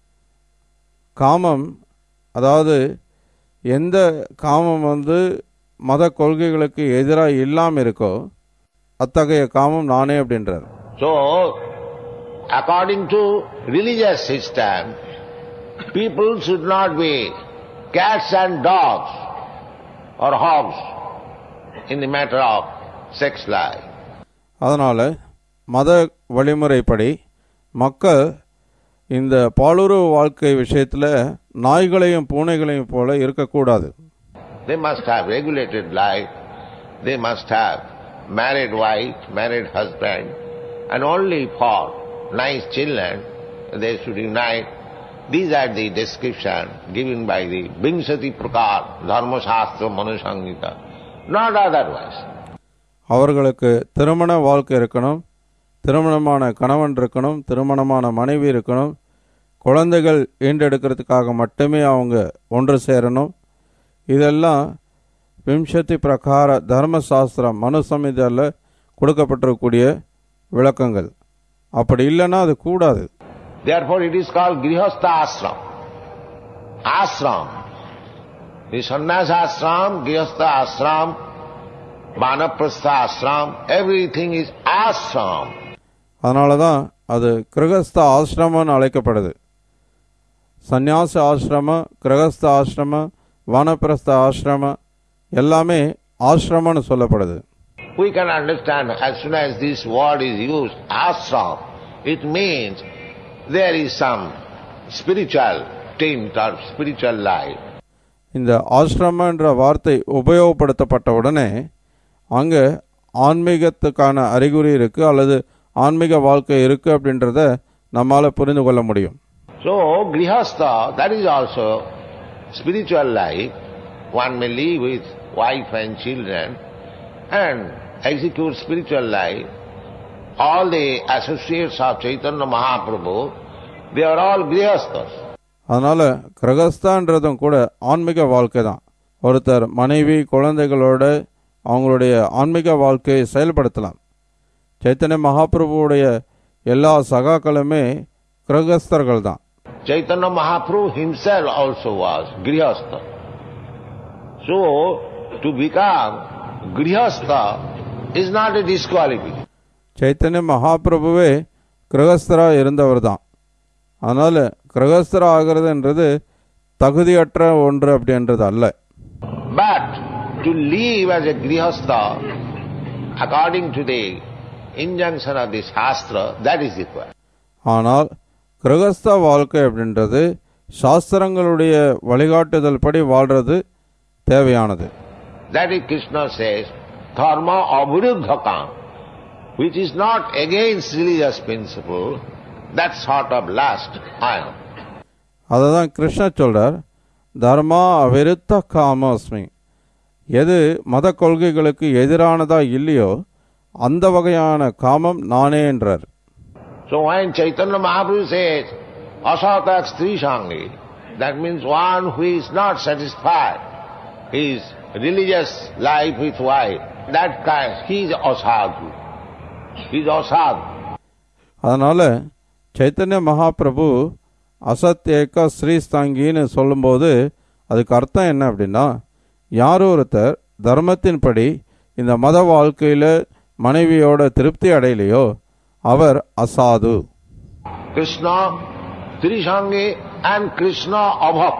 [SPEAKER 3] காமம், அதாவது எந்த காமம் வந்து மத கொள்கைகளுக்கு எதிராக இல்லாமல் இருக்கோ அத்தகைய காமம் நானே அப்படின்றார்.
[SPEAKER 1] So, according to religious system, people should not be cats and dogs or hogs in the matter of sex life.
[SPEAKER 3] அதனால் மத வழிமுறைப்படி மக்கள் இந்த பாலுறவு வாழ்க்கை விஷயத்தில் நாய்களையும் பூனைகளையும் போல இருக்கக்கூடாது.
[SPEAKER 1] They must have regulated life, they must have married wife, married husband, and only for nice children they should unite. These are the description given by the Vimsati Prakar Dharma Shastra Manusangita, not otherwise.
[SPEAKER 3] அவர்களுக்கு திருமண வாழ்க்கை இருக்கணும், திருமணமான கணவன் இருக்கணும், திருமணமான மனைவி இருக்கணும், குழந்தைகள் ஈண்டெடுக்கிறதுக்காக மட்டுமே அவங்க ஒன்று சேரணும். இதெல்லாம் விம்சதி பிரகார தர்மசாஸ்திரம் மனு சமிதியில் கொடுக்கப்பட்டிருக்கக்கூடிய விளக்கங்கள். அப்படி இல்லைன்னா அது கூடாது.
[SPEAKER 1] Therefore it is called Grihastha Ashram. Ashram. The Sannyasa Ashram, Grihastha Ashram, Vanaprastha Ashram, everything is Ashram.
[SPEAKER 3] அதனால தான் அது கிரகஸ்த ஆசிரமம்னு அழைக்கப்படுது. சந்நியாச ஆசிரம, கிரகஸ்த ஆசிரம, வானப்பிரஸ்த ஆசிரம எல்லாமே ஆசிரமம்னு சொல்லப்படுது.
[SPEAKER 1] We can understand as soon as this word is used, ashram, it means there is some spiritual tint or spiritual life.
[SPEAKER 3] இந்த ஆசிரம என்ற வார்த்தை உபயோகப்படுத்தப்பட்ட உடனே அங்கே ஆன்மீகத்துக்கான அறிகுறி இருக்கு அல்லது ஆன்மீக வாழ்க்கை இருக்கு அப்படின்றத நம்மால புரிந்து கொள்ள முடியும்.
[SPEAKER 1] So grihastha, that is also spiritual life. One may live with wife and children and execute spiritual life. All the associates of Chaitanya Mahaprabhu, they are all grihasthas.
[SPEAKER 3] அதனால கிரகஸ்தான்றதும் கூட ஆன்மீக வாழ்க்கை தான். ஒருத்தர் மனைவி குழந்தைகளோட அவங்களுடைய ஆன்மீக வாழ்க்கையை செயல்படுத்தலாம். சைத்தன்ய மகாபிரபுவுடைய எல்லா சகாக்களுமே கிரகஸ்தர்கள் தான்.
[SPEAKER 1] Chaitanya Mahaprabhu himself also was grihastha. So, to become grihastha is not a disqualification.
[SPEAKER 3] Chaitanya மகாபிரபுவே கிரகஸ்தரா இருந்தவர் தான். அதனால கிரகஸ்தரா ஆகிறதுன்றது தகுதியற்ற ஒன்று அப்படின்றது அல்ல.
[SPEAKER 1] But to live as a grihastha according to the injunction of the Shastra, that is required.
[SPEAKER 3] ஆனால் கிரகஸ்த வாழ்க்கை அப்படின்றது சாஸ்திரங்களுடைய வழிகாட்டுதல் படி வாழ்றது தேவையானது.
[SPEAKER 1] That is Krishna says, dharma aviruddhakam, which is not against religious principle, that sort of lust I am.
[SPEAKER 3] அததான் கிருஷ்ண சொல்றார், தர்மா அவிருத்த காமோஸ்மி. எது மத கொள்கைகளுக்கு எதிரானதா இல்லையோ அந்த வகையான காமம் நானே என்றார்.
[SPEAKER 1] So when Chaitanya Mahaprabhu says, asata strisangi, that means one who is not satisfied his religious life with wife, that kind, he is asadhu. He is asadhu.
[SPEAKER 3] அதனால சைத்தன்ய மகாபிரபு அசத்யேக ஸ்ரீஸ்தாங்கின்னு சொல்லும்போது அதுக்கு அர்த்தம் என்ன அப்படின்னா, யார் ஒருத்தர் தர்மத்தின்படி இந்த மத வாழ்க்கையில் மனைவியோட திருப்தி அடையலையோ அவர் அசாது.
[SPEAKER 1] Krishna Trisangi and Krishna Abhakt.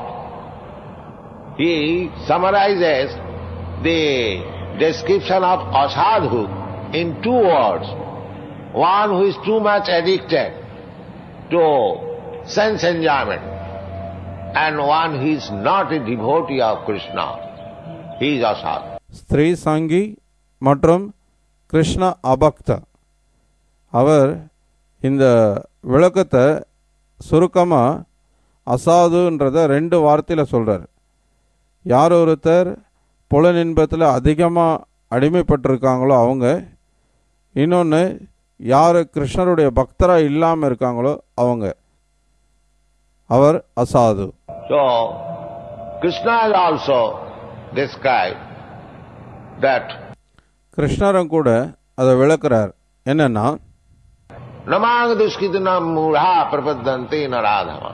[SPEAKER 1] He summarizes the description of asadhu in two words. One who is too much addicted to sense enjoyment, and one who is not a devotee of Krishna. He is asadhu.
[SPEAKER 3] ஸ்திரீ சங்கி மற்றும் கிருஷ்ண அபக்த. அவர் இந்த விளக்கத்தை சுருக்கமாக அசாதுன்றதை ரெண்டு வார்த்தையில் சொல்கிறார். யார் ஒருத்தர் புலனின்பத்தில் அதிகமாக அடிமைப்பட்டிருக்காங்களோ அவங்க, இன்னொன்று யார் கிருஷ்ணருடைய பக்தராக இல்லாமல் இருக்காங்களோ அவங்க, அவர் அசாது.
[SPEAKER 1] So, Krishna is also described that
[SPEAKER 3] கிருஷ்ணரும் கூட அதை விளக்குறார். என்னன்னா,
[SPEAKER 1] நமாங் துஷ்கிதனம் மூடா பிரபத்தந்தே நராதமா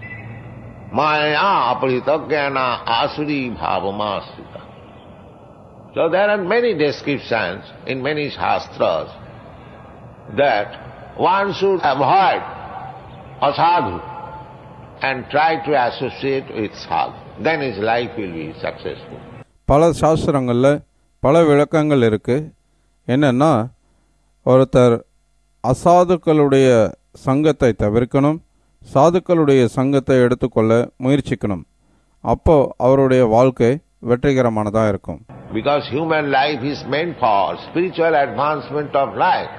[SPEAKER 1] மாயா அபரிதக்ஞான ஆசுரி பாவமாஸ்ரிதா. So there are many descriptions in many shastras that one should avoid asadhu and try to associate with sadhu. Then his life will be successful.
[SPEAKER 3] பல சாஸ்திரங்களில் பல விளக்கங்கள் இருக்கு. என்னன்னா, ஒருத்தர் அசாதுக்களுடைய சங்கத்தை தவிர்க்கணும், சாதுக்களுடைய சங்கத்தை எடுத்துக்கொள்ள முயற்சிக்கணும். அப்போ அவருடைய வாழ்க்கை வெற்றிகரமானதாக இருக்கும்.
[SPEAKER 1] Because human life is meant for spiritual advancement of life,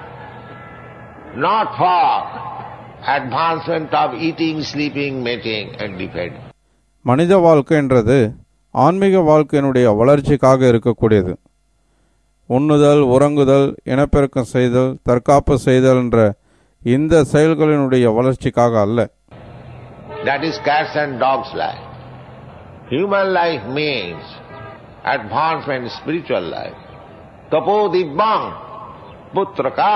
[SPEAKER 1] not for advancement of eating, sleeping, mating and defending.
[SPEAKER 3] மனித வாழ்க்கைன்றது ஆன்மீக வாழ்க்கையினுடைய வளர்ச்சிக்காக இருக்கக்கூடியது. உண்ணுதல், உறங்குதல், இனப்பெருக்கம் செய்தல், தற்காப்பு செய்தல் என்ற இந்த செயல்களினுடைய வளர்ச்சிக்காக அல்ல.
[SPEAKER 1] That is cats and dogs life. Human life means advancement in spiritual life. Tapo dibbang putraka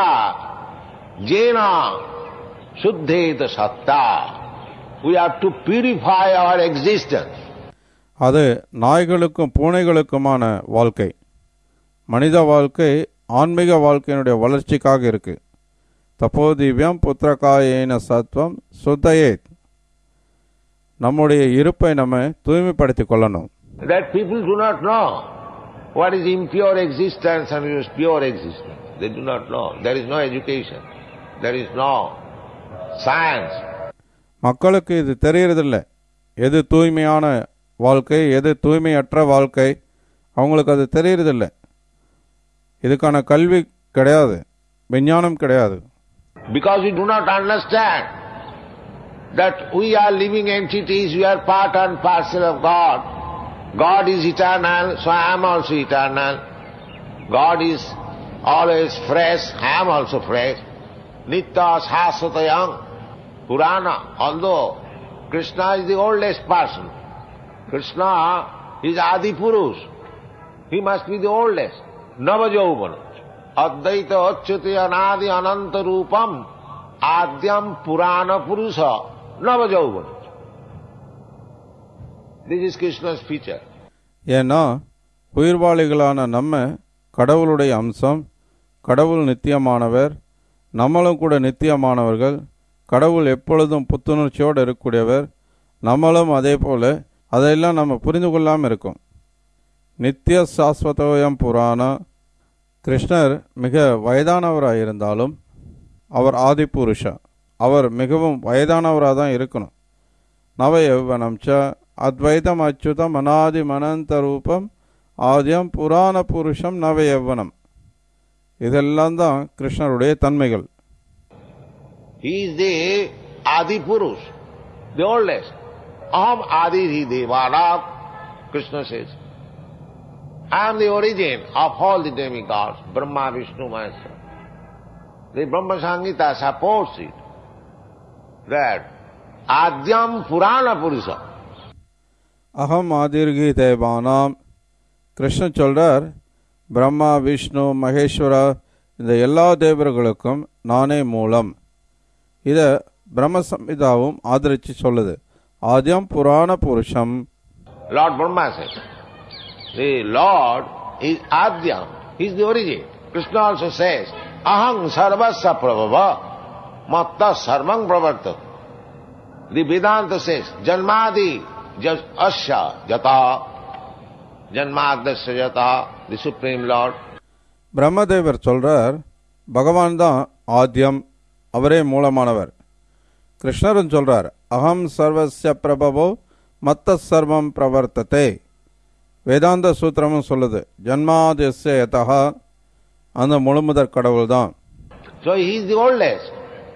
[SPEAKER 1] jena suddheta satta. We have to purify our existence.
[SPEAKER 3] அது நாய்களுக்கும் பூனைகளுக்குமான வாழ்க்கை. மனித வாழ்க்கை ஆன்மீக வாழ்க்கையினுடைய வளர்ச்சிக்காக இருக்கு. தப்போ திவ்யம் புத்திரகாயேன சத்வம் சுத்தயேத். நம்முடைய இருப்பை நம்ம தூய்மைப்படுத்திக் கொள்ளணும்.
[SPEAKER 1] That people do not know what is impure existence and what is pure existence. They do not know. There is no education. There is no science.
[SPEAKER 3] மக்களுக்கு இது தெரியறதில்லை. எது தூய்மையான வாழ்க்கை, எது தூய்மையற்ற வாழ்க்கை, அவங்களுக்கு அது தெரியறதில்லை. இதுக்கான கல்வி கிடையாது, விஞ்ஞானம் கிடையாது.
[SPEAKER 1] Because we do not understand that we are living entities, we are part and parcel of God. God is eternal, so I am also eternal. God is always fresh, I am also fresh. Nitya Sasatayam Purana. Although Krishna is the oldest person, Krishna is Adi Purush. He must be the oldest. Navajauvan. Advaita Achyuti Anadi Ananta Rupam Adyam Purana Purusha Navajauvan. This is Krishna's feature.
[SPEAKER 3] ஏன்னா உயிர்வாளிகளான நம்ம கடவுளுடைய அம்சம், கடவுள் நித்தியமானவர், நம்மளும் கூட நித்தியமானவர்கள். கடவுள் எப்பொழுதும் புத்துணர்ச்சியோடு இருக்கக்கூடியவர், நம்மளும் அதே போல. அதையெல்லாம் நம்ம புரிந்து கொள்ளாமல் இருக்கும். நித்திய சாஸ்வதோயம் புராணா. கிருஷ்ணர் மிக வயதானவராக இருந்தாலும் அவர் ஆதி புருஷா, அவர் மிகவும் வயதானவராக தான் இருக்கணும். நவ யௌவனம் ச அத்வைதம் அச்சுதம் அநாதி மனந்த ரூபம் ஆதியம் புராண புருஷம் நவ யௌவனம். இதெல்லாம் தான் கிருஷ்ணருடைய தன்மைகள்.
[SPEAKER 1] He is the Adi Purush, the oldest. Aham Adi Devana, Krishna says. I am the origin of all the demigods, Brahma, Vishnu, Maheshwara. The Brahma Samhita supports it, that Adyam Purana Purusha.
[SPEAKER 3] அகம் ஆதிர்கி தேவானாம். கிருஷ்ணன் சொல்றார், பிரம்மா, விஷ்ணு, மகேஸ்வரா இந்த எல்லா தேவர்களுக்கும் நானே மூலம். இதை பிரம்ம சம்ஹிதாவும் ஆதரிச்சு சொல்லுது. ஆத்யம் புராண புருஷம்.
[SPEAKER 1] Lord Brahma says, the Lord is Adyam, he is the origin. Krishna also says, Aham sarvasya prabhava, matta sarvang pravartat. The Vedanta says, Janmadi asya jata, Janmadasya jata, the Supreme Lord.
[SPEAKER 3] பிரம்மதேவர் சொல்றார், பகவான் தான் ஆத்யம், அவரே மூலமானவர். கிருஷ்ணரும் சொல்றார், அகம் சர்வஸ்ய பிரபவோ மத்த சர்வம் பிரவர்த்ததே. வேதாந்த சூத்திரமும் சொல்லுது, ஜன்மாதிஸ்ய யதஹ, அந்த முழுமுதற் கடவுள் தான்.
[SPEAKER 1] So he is the oldest.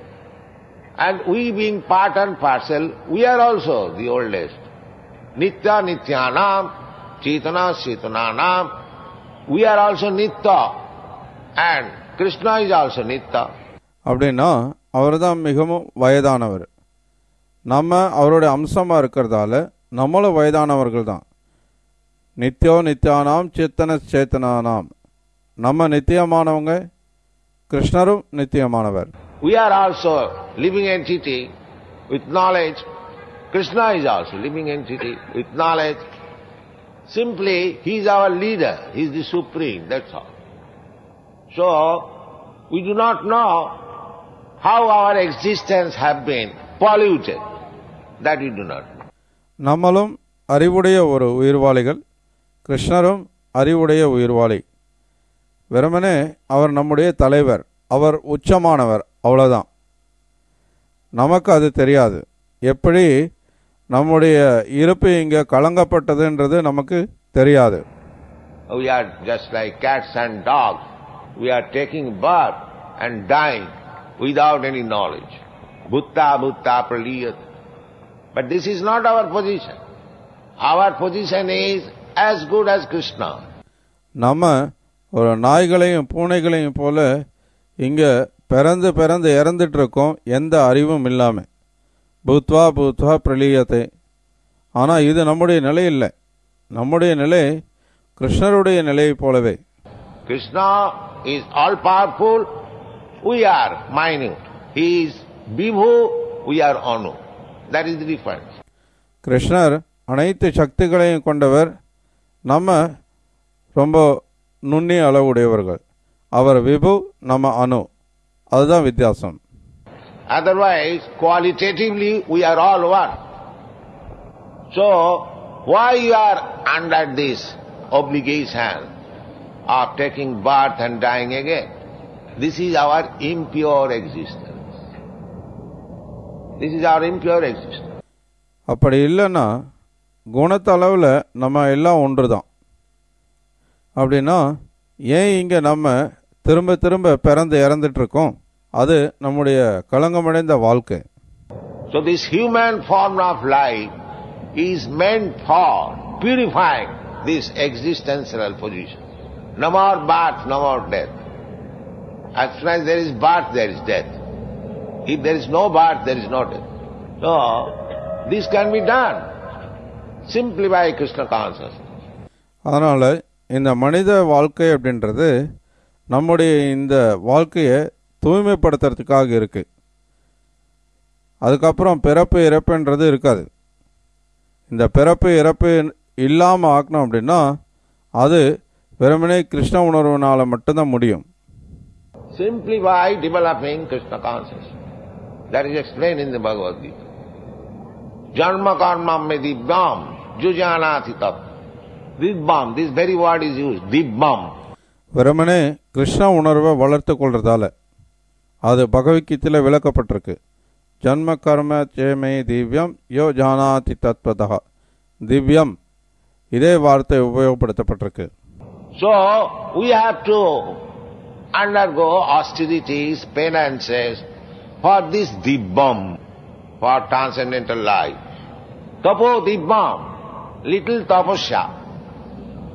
[SPEAKER 1] And we being part and parcel, we are also the oldest. Nitya nityanam, Chaitana Chaitananam, we are also Nitya. And Krishna is also Nitya.
[SPEAKER 3] அப்படின்னா அவர் தான் மிகவும் வயதானவர். நம்ம அவருடைய அம்சமாக இருக்கிறதால நம்மளும் வயதானவர்கள் தான். நித்யோ நித்யானாம் சேத்தன சேத்தனானாம், நம்ம நித்தியமானவங்க, கிருஷ்ணரும் நித்தியமானவர்.
[SPEAKER 1] We are also living entity with knowledge. Krishna is also living entity with knowledge. Simply, he is our leader, he is the supreme, that's all. So, we do not know how our existence have been polluted. That we do not know.
[SPEAKER 3] நம்மளும் அறிவுடைய ஒரு உயிர்வாளிகள், கிருஷ்ணரும் அறிவுடைய உயிர்வாளி. வெறுமனே அவர் நம்முடைய தலைவர், அவர் உச்சமானவர், அவ்வளோதான். நமக்கு அது தெரியாது. எப்படி நம்முடைய இருப்பு இங்கே கலங்கப்பட்டதுன்றது நமக்கு தெரியாது.
[SPEAKER 1] We are just like cats and dogs. We are taking birth and dying without any knowledge. Bhutta bhutta praliyat. But this is not our position. Our position is as good as Krishna.
[SPEAKER 3] நம்ம ஒரு நாய்களையும் பூனைகளையும் போல இங்கே பிறந்து பிறந்து இறந்துட்டு இருக்கோம், எந்த அறிவும் இல்லாமல். பூத்வா பூத்வா பிரலீயத்தை. ஆனால் இது நம்முடைய நிலை இல்லை. நம்முடைய நிலை கிருஷ்ணருடைய நிலையை போலவே.
[SPEAKER 1] Krishna is all powerful, we are minute. He is Vibhu, we are Anu. That is the difference.
[SPEAKER 3] கிருஷ்ணர் அனைத்து சக்திகளையும் கொண்டவர், நம்ம ரொம்ப நுண்ணிய அளவுடையவர்கள். அவர் விபு, நம்ம அணு. அதுதான் வித்தியாசம்.
[SPEAKER 1] Otherwise, qualitatively, we are all one. So, why you are under this obligation of taking birth and dying again? This is our impure existence. This is our impure existence.
[SPEAKER 3] அப்படி இல்லைன்னா குணத்தளவில் நம்ம எல்லாம் ஒன்று தான். அப்படின்னா ஏன் இங்கே நம்ம திரும்ப திரும்ப பிறந்து இறந்துட்டு இருக்கோம்? அது நம்முடைய களங்கமடைந்த வாழ்க்கை.
[SPEAKER 1] So this human form of life is meant for purifying this existential position. No more birth, no more death. As soon as there is birth, there is death. If there is no birth, there is no death. So, this can be done simply by Krishna consciousness.
[SPEAKER 3] அதனால் இந்த மனித வாழ்க்கை அப்படின்றது நம்முடைய இந்த வாழ்க்கையை தூய்மைப்படுத்துறதுக்காக இருக்கு. அதுக்கப்புறம் பிறப்பு இறப்புன்றது இருக்காது. இந்த பிறப்பு இறப்பு இல்லாமல் ஆக்கணும் அப்படின்னா அது வெறுமனே கிருஷ்ண உணர்வுனால மட்டும்தான் முடியும்.
[SPEAKER 1] Simply by developing Krishna consciousness. That is explained in the Bhagavad Gita. Janma karma me dibbam jujanati tat. Dibbam, this very word is used, dibbam.
[SPEAKER 3] வெறுமனே கிருஷ்ண உணர்வை வளர்த்து கொள்றதால அது பகவத்கீதையில் விளக்கப்பட்டிருக்கு. ஜன்ம கர்ம சேமை திவ்யம் யோ ஜானாதி தத்வதா. திவ்யம் இதே வார்த்தை உபயோகப்படுத்தப்பட்டிருக்கு.
[SPEAKER 1] So, we have to undergo austerities, penances for this dibbam, for transcendental life. Tapo dibbam, little tapasya.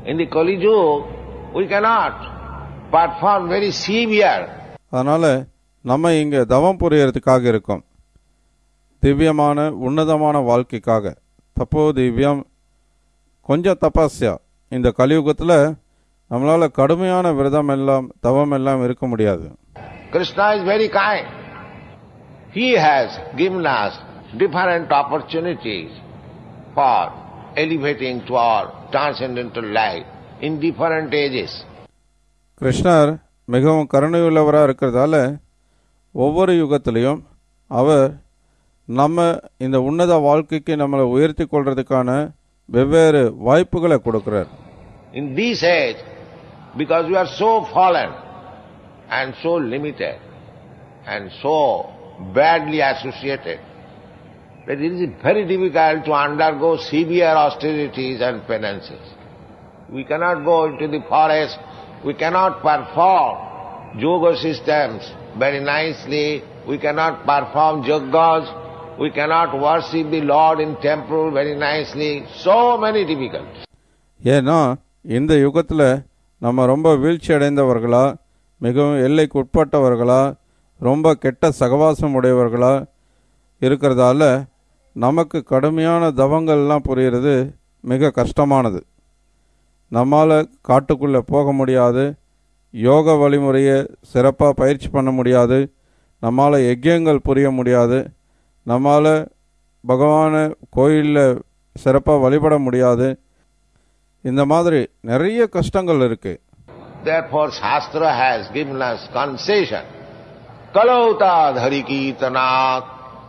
[SPEAKER 1] In the Kali Yuga, we cannot perform very severe.
[SPEAKER 3] அதனால நம்ம இங்கே தவம் புரியறதுக்காக இருக்கோம், திவ்யமான உன்னதமான வாழ்க்கைக்காக. தப்போ திவ்யம் கொஞ்சம் தபஸ்யா. இந்த கலியுகத்தில் நம்மளால் கடுமையான விரதம் எல்லாம் தவம் எல்லாம் இருக்க முடியாது.
[SPEAKER 1] Krishna is very kind. He has given us different opportunities for elevating to our transcendental life in different ages.
[SPEAKER 3] கிருஷ்ணர் மிகவும் கருணையுள்ளவராக இருக்கிறதால ஒவ்வொரு யுகத்திலையும் அவர் நம்ம இந்த உன்னத வாழ்க்கைக்கு நம்மளை உயர்த்தி கொள்றதுக்கான வெவ்வேறு வாய்ப்புகளை கொடுக்கிறார்.
[SPEAKER 1] In this age, because we are so fallen and so limited and so badly associated, that it is very difficult to undergo severe austerities and penances. We cannot go into the forest, we cannot perform yoga systems very nicely, we cannot perform yogas, we cannot worship the Lord in temple very nicely, so many difficulties.
[SPEAKER 3] ஏன்னா இந்த யுகத்தில் நம்ம ரொம்ப வீழ்ச்சி அடைந்தவர்களா, மிகவும் எல்லைக்கு உட்பட்டவர்களா, ரொம்ப கெட்ட சகவாசம் உடையவர்களா இருக்கிறதால நமக்கு கடுமையான தவங்கள்லாம் புரிகிறது மிக கஷ்டமானது. நம்மால் காட்டுக்குள்ளே போக முடியாது, யோக வழிமுறையை சிறப்பாக பயிற்சி பண்ண முடியாது, நம்மால் யஜ்யங்கள் புரிய முடியாது, நம்மால் பகவானை கோயிலில் சிறப்பாக வழிபட முடியாது. இந்த மாதிரி நிறைய கஷ்டங்கள் இருக்கு.
[SPEAKER 1] Therefore Shastra has given us concession. Kalauta dharikirtanat.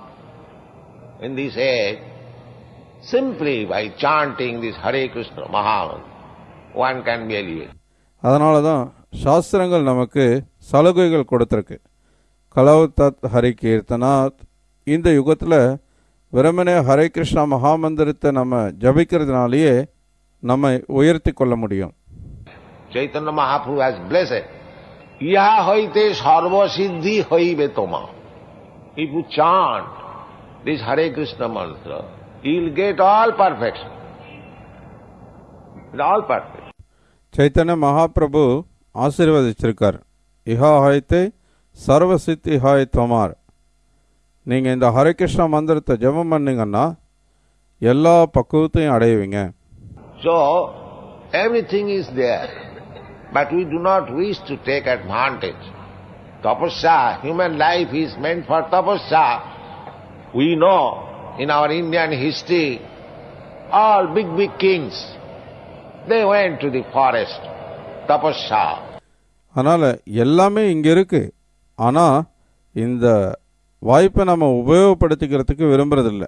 [SPEAKER 1] In this age, simply by chanting this Hare Krishna Mahamantra, one can be elevated.
[SPEAKER 3] அதனால தான் சாஸ்திரங்கள் நமக்கு சலுகைகள் கொடுத்திருக்கு. கலௌதத் ஹரி கீர்த்தனாத். இந்த யுகத்தில் வெறுமனே ஹரே கிருஷ்ணா மகாமந்திரத்தை நம்ம ஜபிக்கிறதுனாலேயே நம்மை உயர்த்தி கொள்ள முடியும்.
[SPEAKER 1] Chaitanya Mahaprabhu has blessed. Yaha hoite sarva siddhi hoibe toma. If you chant this Hare Krishna mantra, you will get all perfection. All perfect.
[SPEAKER 3] Chaitanya Mahaprabhu ஆசீர்வதிச்சிருக்கார். Iha ஹைத்தே சர்வ சித்தி ஹாய் தொமார். நீங்கள் இந்த ஹரே கிருஷ்ணா மந்திரத்தை ஜபம் பண்ணீங்கன்னா எல்லா பக்குவத்தையும் அடைவீங்க.
[SPEAKER 1] So, everything is there, but we do not wish to take advantage. Tapasya, human life is meant for tapasya. We know in our Indian history, all big, big kings, they went to the forest, tapasya.
[SPEAKER 3] அதனால் எல்லாமே இங்கே இருக்கு. ஆனால் இந்த வாய்ப்பை நம்ம உபயோகப்படுத்திக்கிறதுக்கு விரும்புறதில்லை.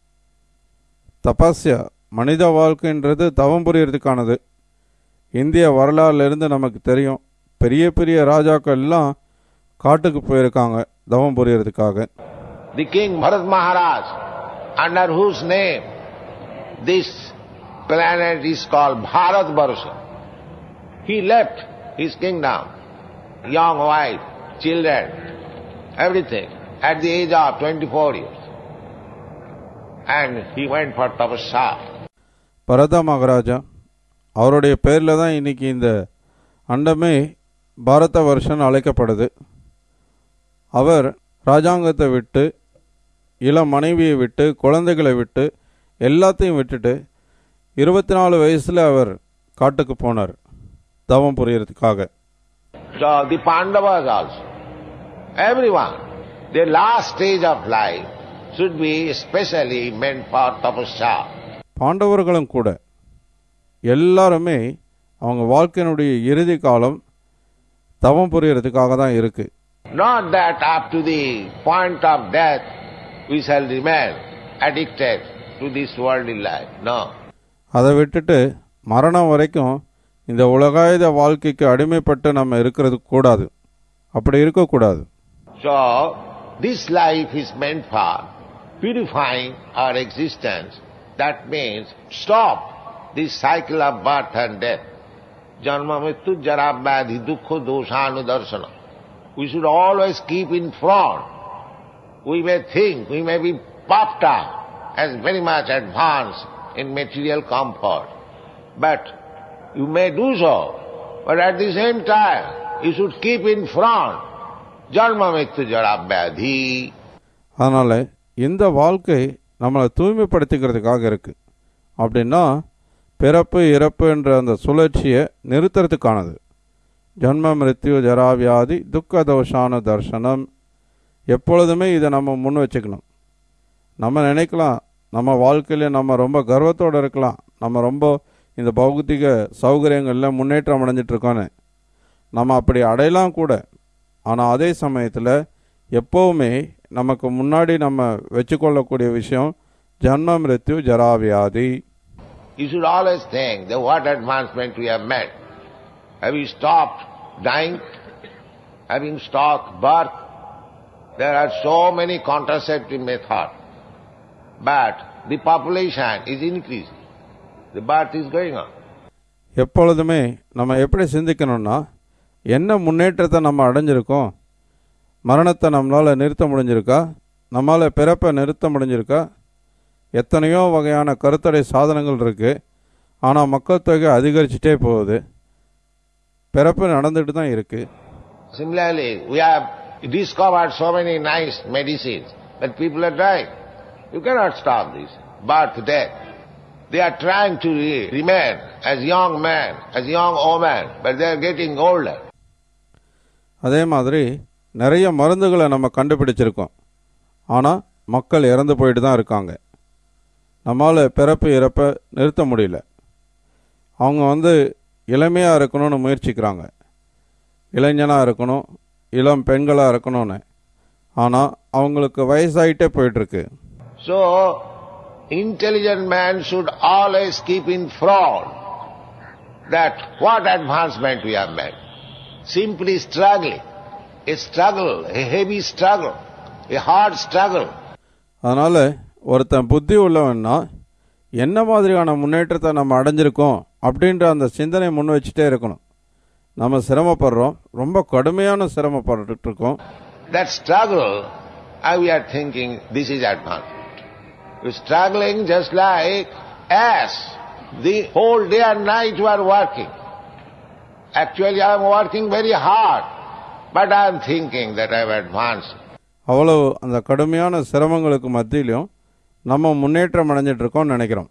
[SPEAKER 3] தபஸ்யா மனித வாழ்க்கைன்றது தவம் புரியறதுக்கானது. இந்திய வரலாறுலேருந்து நமக்கு தெரியும், பெரிய பெரிய ராஜாக்கள் எல்லாம் காட்டுக்கு போயிருக்காங்க தவம் புரியறதுக்காக.
[SPEAKER 1] The king Bharat Maharaj, under whose name this planet is called Bharat Varsha, he left his kingdom, young wife, children, everything, at the age of twenty-four years. And he went for tapasya.
[SPEAKER 3] பரத மகாராஜா, அவருடைய பேரில் தான் இன்னைக்கு இந்த அண்டமே பாரத வருஷன் அழைக்கப்படுது. அவர் ராஜாங்கத்தை விட்டு, இளம் மனைவியை விட்டு, குழந்தைகளை விட்டு, எல்லாத்தையும் விட்டுட்டு இருபத்தி நாலு வயசில் அவர் காட்டுக்கு போனார் தவம் புரியறதுக்காக.
[SPEAKER 1] So the Pandavas also, everyone, their last stage of life should be especially meant for tapasya.
[SPEAKER 3] பாண்டவர்களும் கூட எல்லாருமே அவங்க வாழ்க்கையினுடைய இறுதி காலம் தவம் புரியறதுக்காக தான் இருக்கு.
[SPEAKER 1] Not that up to the point of death we shall remain addicted to this worldly life. No.
[SPEAKER 3] அதை விட்டுட்டு மரணம் வரைக்கும் இந்த உலகாயுத வாழ்க்கைக்கு அடிமைப்பட்டு நம்ம இருக்கிறது கூடாது. அப்படி இருக்கக்கூடாது.
[SPEAKER 1] So this life is meant for purifying our existence. That means stop this cycle of birth and death. Janma mrityu jara vyadhi dukkha doshanudarshana. We should always keep in front. We may think, we may be puffed up as very much advanced in material comfort, but You may do so, but at the same time, you should keep in front Janma Mrityu Jara Vyadhi.
[SPEAKER 3] அதனால் இந்த வாழ்க்கை நம்மளை தூய்மைப்படுத்திக்கிறதுக்காக இருக்கு. அப்படின்னா பிறப்பு இறப்பு என்ற அந்த சுழற்சியை நிறுத்துறதுக்கானது. ஜன்ம மிருத்யு ஜரா வியாதி துக்க தோஷான தர்சனம். எப்பொழுதுமே இதை நம்ம முன் வச்சுக்கணும். நம்ம நினைக்கலாம் நம்ம வாழ்க்கையில் நம்ம ரொம்ப கர்வத்தோடு இருக்கலாம், நம்ம ரொம்ப இந்த பௌத்திக சௌகரியங்களில் முன்னேற்றம் அடைஞ்சிட்ருக்கோன்னு. நம்ம அப்படி அடையலாம் கூட. ஆனால் அதே சமயத்தில் எப்போவுமே நமக்கு முன்னாடி நம்ம வச்சுக்கொள்ளக்கூடிய விஷயம் ஜன்ம மிருத்யு ஜரா வியாதி.
[SPEAKER 1] You should always think that what advancement we have made. Have you stopped dying? Have you stopped birth? There are so many contraceptive methods. But the population is increasing. The birth is going on.
[SPEAKER 3] எப்பொழுதுமே நம்ம எப்படி சிந்திக்கணும்னா, என்ன முன்னேற்றத்தை நம்ம அடைஞ்சிருக்கோம், மரணத்தை நம்மளால் நிறுத்த முடிஞ்சிருக்கா, நம்மளால் பிறப்பை நிறுத்த முடிஞ்சிருக்கா. எத்தனையோ வகையான கருத்தடை சாதனங்கள் இருக்குது. ஆனால் மக்கள் தொகை அதிகரிச்சுட்டே போகுது, பிறப்பு நடந்துட்டு தான் இருக்குது.
[SPEAKER 1] Similarly, we have discovered so many nice medicines, but people are dying. You cannot stop this birth, death. They are trying to re- remain as young men, as young women, but they are getting older.
[SPEAKER 3] அதே மாதிரி நிறைய மருந்துகளை நம்ம கண்டுபிடிச்சிருக்கோம். ஆனால் மக்கள் இறந்து போயிட்டு தான் இருக்காங்க. நம்மளால் பிறப்பு இறப்பை நிறுத்த முடியல. அவங்க வந்து இளமையாக இருக்கணும்னு முயற்சிக்கிறாங்க, இளைஞனாக இருக்கணும், இளம் பெண்களாக இருக்கணும்னு. ஆனால் அவங்களுக்கு வயசாகிட்டே போயிட்டுருக்கு.
[SPEAKER 1] So, intelligent man should always keep in front that what advancement we have made. Simply struggling, a struggle, a heavy struggle, a hard struggle.
[SPEAKER 3] அதனால் ஒருத்தன் புத்தி உள்ளவன்னா என்ன மாதிரியான முன்னேற்றத்தை நம்ம அடைஞ்சிருக்கோம் அப்படின்ற அந்த சிந்தனை முன் வச்சுட்டே இருக்கணும். நம்ம சிரமப்படுறோம், ரொம்ப கடுமையான சிரமப்பட்டு இருக்கோம்.
[SPEAKER 1] That struggle, we are thinking this is advancement. You're struggling just like as the whole day and night you are working. Actually I am working very hard, but I am thinking that I have advanced.
[SPEAKER 3] அவ்வளவு அந்த கடுமையான சிரமங்களுக்கு மத்தியிலும் நம்ம முன்னேற்றம் அடைஞ்சிட்ருக்கோம்னு நினைக்கிறோம்.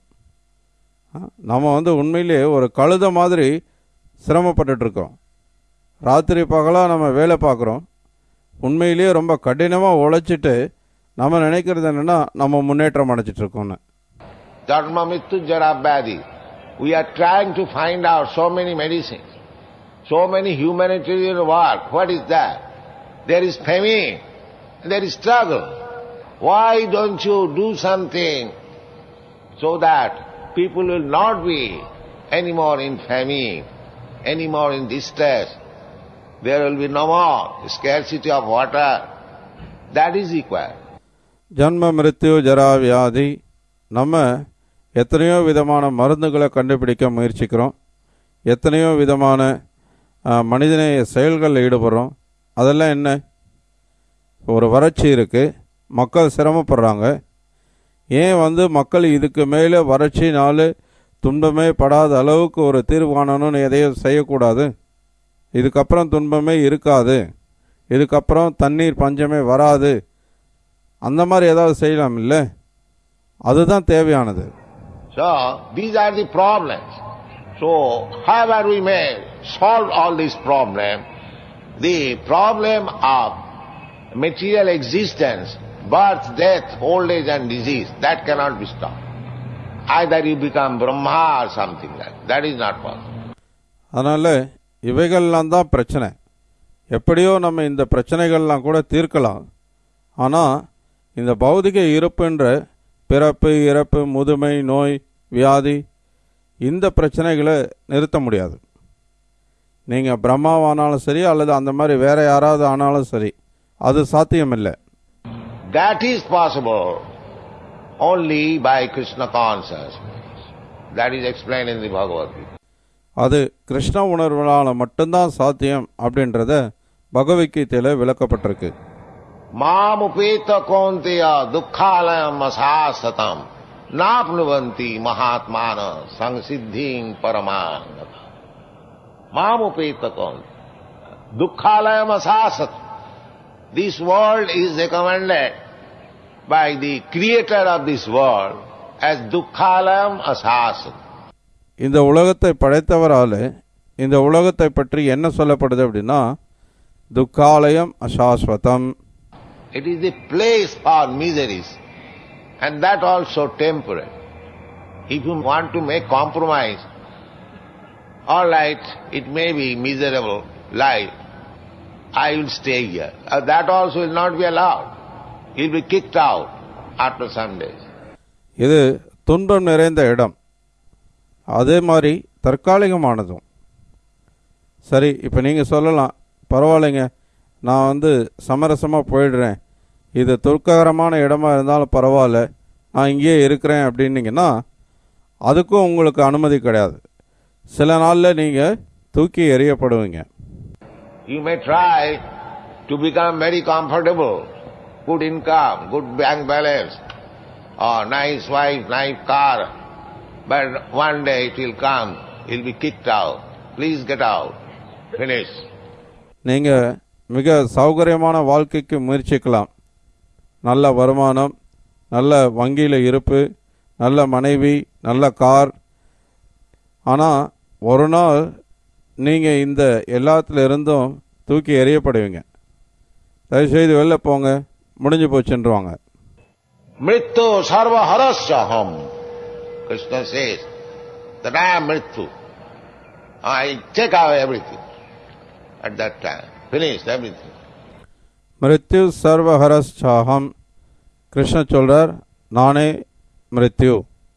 [SPEAKER 3] நம்ம வந்து உண்மையிலே ஒரு கழுத மாதிரி சிரமப்பட்டுட்ருக்கோம். ராத்திரி பகலாக நம்ம வேலை பார்க்குறோம். உண்மையிலேயே ரொம்ப கடினமாக உழைச்சிட்டு நம்ம நினைக்கிறது என்னென்னா நம்ம முன்னேற்றம் அடைஞ்சிட்ருக்கோன்னு.
[SPEAKER 1] Dharma Mrityu Jara Vyadhi. We are trying to find out so many medicines, so many humanitarian work. What is that? There is famine, there is struggle. Why don't you do something so that people will not be anymore in famine, anymore in distress? There will be no more scarcity of water. That is required.
[SPEAKER 3] ஜன்ம மிருத்யு ஜரா வியாதி. நம்ம எத்தனையோ விதமான மருந்துகளை கண்டுபிடிக்க முயற்சிக்கிறோம், எத்தனையோ விதமான மனிதநேய செயல்களில் ஈடுபடுறோம். அதெல்லாம் என்ன? ஒரு வறட்சி இருக்குது, மக்கள் சிரமப்படுறாங்க. ஏன் வந்து மக்கள் இதுக்கு மேலே வறட்சினால துன்பமே படாத அளவுக்கு ஒரு தீர்வு காணணும்னு எதையும் செய்யக்கூடாது? இதுக்கப்புறம் துன்பமே இருக்காது, இதுக்கப்புறம் தண்ணீர் பஞ்சமே வராது, அந்த மாதிரி ஏதாவது செய்யலாம் இல்லை? அதுதான் தேவையானது.
[SPEAKER 1] So these are the problems. So however we may solve all these problems, the problem of material existence, birth, death, old age and disease, that cannot be stopped. Either you become Brahma or something like that. That is not possible.
[SPEAKER 3] அதனால் இவைகள்லாம் தான் பிரச்சனை. எப்படியோ நம்ம இந்த பிரச்சனைகள்லாம் கூட தீர்க்கலாம். ஆனால் இந்த பௌதிக இருப்புன்ற பிறப்பு இறப்பு முதுமை நோய் வியாதி இந்த பிரச்சனைகளை நிறுத்த முடியாது. நீங்கள் பிரம்மாவானாலும் சரி அல்லது அந்த மாதிரி வேற யாராவது ஆனாலும் சரி, அது சாத்தியமில்லை.
[SPEAKER 1] That is possible only by Krishna consciousness. That is explained in the Bhagavad Gita.
[SPEAKER 3] அது கிருஷ்ண உணர்வுனால மட்டும்தான் சாத்தியம் அப்படின்றத பகவத்கீதையில் விளக்கப்பட்டிருக்கு.
[SPEAKER 1] மாம் உபேத Kaunteya துக்காலயம் அசாஸ்தம் நாப்னுவந்தி மகாத்மான சங்சித்திங் பரமானதம். Mamupetakam. Dukkhalayam asasat. This world is recommended by the creator of this world as Dukkhalayam asasat.
[SPEAKER 3] இந்த உலகத்தை படைத்தவராலே இந்த உலகத்தை பற்றி என்ன சொல்லப்படுது அப்படின்னா துக்காலயம் அசாஸ்வதம்.
[SPEAKER 1] It is the place for miseries, and that also temporary. If you want to make compromise, all right, it may be miserable life, I will stay here. Uh, that also will not be allowed. You will be kicked out after some days.
[SPEAKER 3] இது துன்பம் நிறைந்த இடம், அதே மாதிரி தற்காலிகமானதும். சரி, இப்போ நீங்கள் சொல்லலாம், பரவாயில்லைங்க, நான் வந்து சமரசமாக போயிடுறேன், இது துர்க்ககரமான இடமா இருந்தாலும் பரவாயில்ல, நான் இங்கேயே இருக்கிறேன் அப்படின்னீங்கன்னா அதுக்கும் உங்களுக்கு அனுமதி கிடையாது. சில நாளில் நீங்கள் தூக்கி எறியப்படுவீங்க.
[SPEAKER 1] You may try to become very comfortable, good income, good bank balance, or nice wife, nice car, but one day it will come, you will be kicked out. Please get out. Finish.
[SPEAKER 3] நீங்கள் மிக சௌகரியமான வாழ்க்கைக்கு முயற்சிக்கலாம். நல்ல வருமானம், நல்ல வங்கியில் இருப்பு, நல்ல மனைவி, நல்ல கார். ஆனால் ஒரு நாள் நீங்கள் இந்த எல்லாத்துல இருந்தும் தூக்கி எறியப்படுவீங்க. தயவுசெய்து வெளில போங்க, முடிஞ்சு போச்சுருவாங்க.
[SPEAKER 1] Mrityu sarva harasyaham. Krishna says that I am Mrityu. I take away everything at that time. Finished everything.
[SPEAKER 3] மிருத்யு சர்வஹரஸ்சாஹம். கிருஷ்ண சொல்றார், நானே மிருத்யு,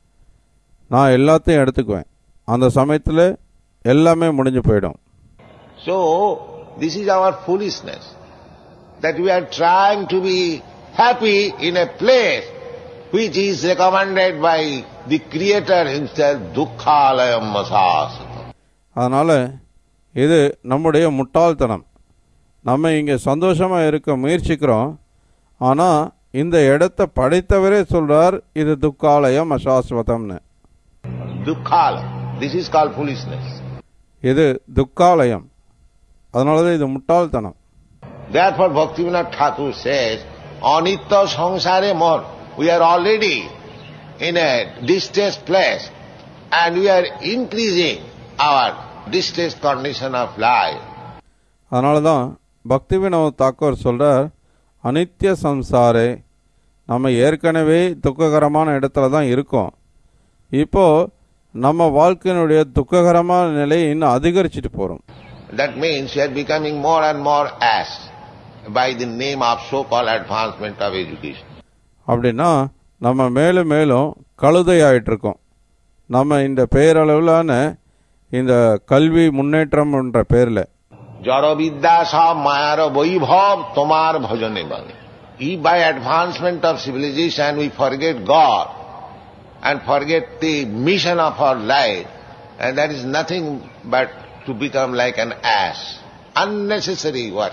[SPEAKER 3] நான் எல்லாத்தையும் எடுத்துக்குவேன். அந்த சமயத்தில் எல்லாமே முடிஞ்சு போயிடும்.
[SPEAKER 1] So this is our foolishness, that we are trying to be happy in a place which is recommended by the Creator himself, Dukkhalayam asasata.
[SPEAKER 3] அதனால இது நம்முடைய முட்டாள்தனம். நம்ம இங்கே சந்தோஷமாக இருக்க முயற்சிக்கிறோம், ஆனால் இந்த இடத்தை படைத்தவரே சொல்றார் இது துக்காலயம் அசாஸ்வதம்னு.
[SPEAKER 1] Dukkhalayam. This is called foolishness.
[SPEAKER 3] இது துக்காலயம், அதனாலதான் இது முட்டாள்தனம்.
[SPEAKER 1] Therefore Bhaktivinoda Thakur says, Anitya sangsare mon. We are already in a distressed place and we are increasing our distressed condition of life.
[SPEAKER 3] அதனால தான் பக்திவினோத் தாக்கூர் சொல்றார், அனித்ய சம்சாரே, நம்ம ஏற்கனவே துக்ககரமான இடத்துல தான் இருக்கோம், இப்போ நம்ம வாழ்க்கையினுடைய துக்ககரமான நிலையை இன்னும் அதிகரிச்சுட்டு போறோம்.
[SPEAKER 1] That means we are becoming more and more ass by the name of so-called advancement of education. அப்படின்னா நம்ம மேலும் மேலும் கழுதை ஆயிட்டு இருக்கோம். நம்ம இந்த பெயரளவிலான இந்த கல்வி முன்னேற்றம் என்ற பேர்ல ஜரவித்யா சா மாயார Vaibhav தொமார் பஜனே பனே. If by advancement of civilization we forget God and forget the mission of our life, and that is nothing but to become like an ass, unnecessary work.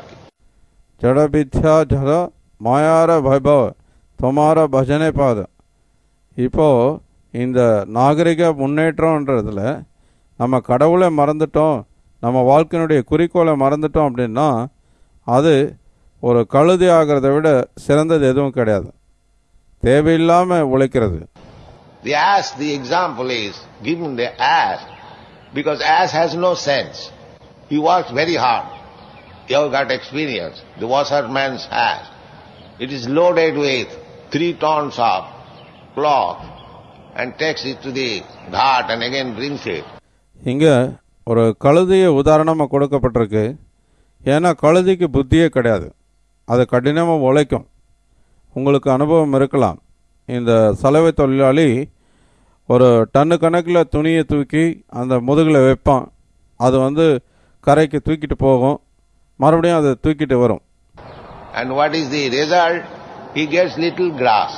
[SPEAKER 1] ஜடவித்யா ஜட மாயார வைபவ தொமார பஜனை பாத. இப்போ இந்த நாகரிக முன்னேற்றம்ன்றதுல நம்ம கடவுளை மறந்துட்டோம், நம்ம வாழ்க்கையினுடைய குறிக்கோளை மறந்துட்டோம் அப்படின்னா அது ஒரு கழுதை ஆகிறத விட சிறந்தது எதுவும் கிடையாது. தேவையில்லாமல் உழைக்கிறது. The ass, the example is given the ass because ass has no sense. He works very hard. You have got experience. The washerman's ass, it is loaded with three tons of cloth and takes it to the ghat and again brings it. இங்க ஒரு கழுதையை உதாரணமாக கொடுக்கப்பட்டிருக்கு. ஏன்னா கழுதைக்கு புத்தியே கிடையாது, அது கடினமாக உழைக்கும். உங்களுக்கு அனுபவம் இருக்கலாம். இந்த சலவை தொழிலாளி ஒரு டன்னு கணக்கில் துணியை தூக்கி அந்த முதுகில் வைப்பான். அது வந்து கரைக்கு தூக்கிட்டு போகும், மறுபடியும் அதை தூக்கிட்டு வரும். And what is the result? He gets little grass.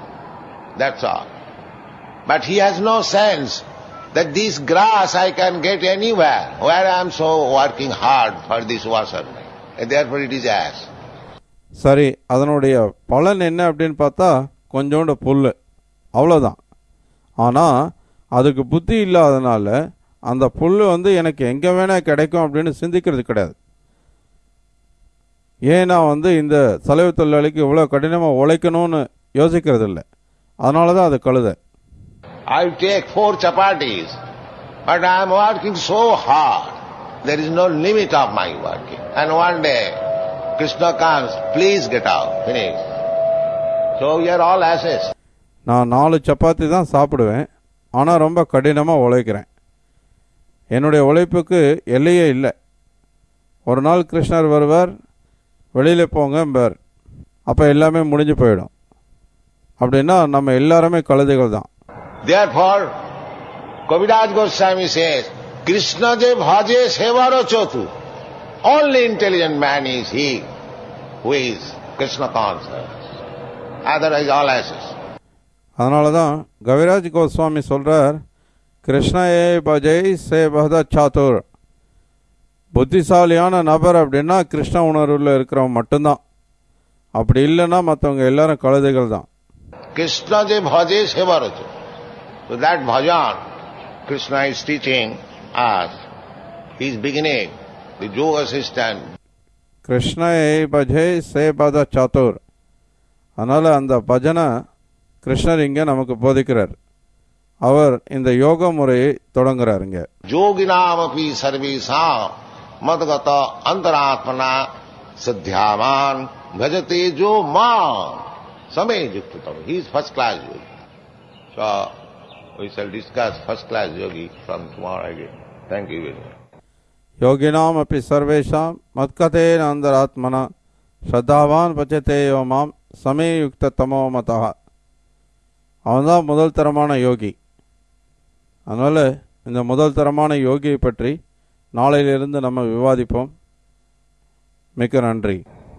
[SPEAKER 1] That's all. But he has no sense that this grass I can get anywhere where I am so working hard for this washer. And therefore it is ass. சரி, அதனுடைய பலன் என்ன அப்படின்னு பார்த்தா கொஞ்சோண்டு புல், அவ்வளோதான். ஆனால் அதுக்கு புத்தி இல்லாதனால
[SPEAKER 3] அந்த புல் வந்து எனக்கு எங்கே வேணால் கிடைக்கும் அப்படின்னு சிந்திக்கிறது கிடையாது. ஏன்னா வந்து இந்த சலவை தொழிலாளிக்கு இவ்வளோ கடினமாக உழைக்கணும்னு யோசிக்கிறது இல்லை. அதனால தான் அது கழுதை.
[SPEAKER 1] I take four chapatis, but I am working so hard. There is no limit of my working. And one day, Krishna comes, please get out, finish. So we are all asses.
[SPEAKER 3] நான் நாலு சப்பாத்தி தான் சாப்பிடுவேன், ஆனால் ரொம்ப கடினமாக உழைக்கிறேன். என்னுடைய உழைப்புக்கு எல்லையே இல்லை. ஒரு நாள் கிருஷ்ணர் வருவார், வெளியில் போங்கம்பார், அப்போ எல்லாமே முடிஞ்சு போயிடும். அப்படின்னா நம்ம எல்லாருமே கழுதைகள் தான்.
[SPEAKER 1] Therefore, Kaviraj Goswami says, Krishna je bhaje sevaro chotu. Only intelligent man is he who is Krishna conscious. Otherwise all asses.
[SPEAKER 3] அதனால தான் கவிராஜ் கோஸ்வாமி சொல்கிறார், கிருஷ்ணயே பஜை சே பஹத சாத்துர். புத்திசாலியான நபர் அப்படின்னா கிருஷ்ண உணர்வில் இருக்கிறவங்க மட்டும்தான். அப்படி இல்லைன்னா மற்றவங்க எல்லாரும் கழுதைகள் தான்.
[SPEAKER 1] Krishna je bhaje sevaro chotu. So that bhajan Krishna is teaching us. He is beginning the yoga system.
[SPEAKER 3] கிருஷ்ணயே பஜை சே பஹத சாத்துர். அதனால் அந்த பஜனை கிருஷ்ணர் இங்கே நமக்கு போதிக்கிறார். அவர் இந்த யோக முறையை தொடங்குறாருங்க.
[SPEAKER 1] யோகினாமபி சர்வேஷாம் மத்கத அந்தராத்மனா சத்யாமான் பஜதே ஜோ மாம் சமே யுக்தம். He is first class yogi. So we shall discuss first class yogi from tomorrow again. Thank you very much.
[SPEAKER 3] யோகினாம் அப்பி சர்வேஷாம் மத்கதேன அந்தராத்மனா ஸ்ரத்தாவான் பஜதே யோ மாம் சமே யுக்த தமோ மதா. அவன்தான் முதல் தரமான யோகி. அதனால் இந்த முதல் தரமான யோகியை பற்றி நாளையிலிருந்து நம்ம விவாதிப்போம். மிக்க நன்றி.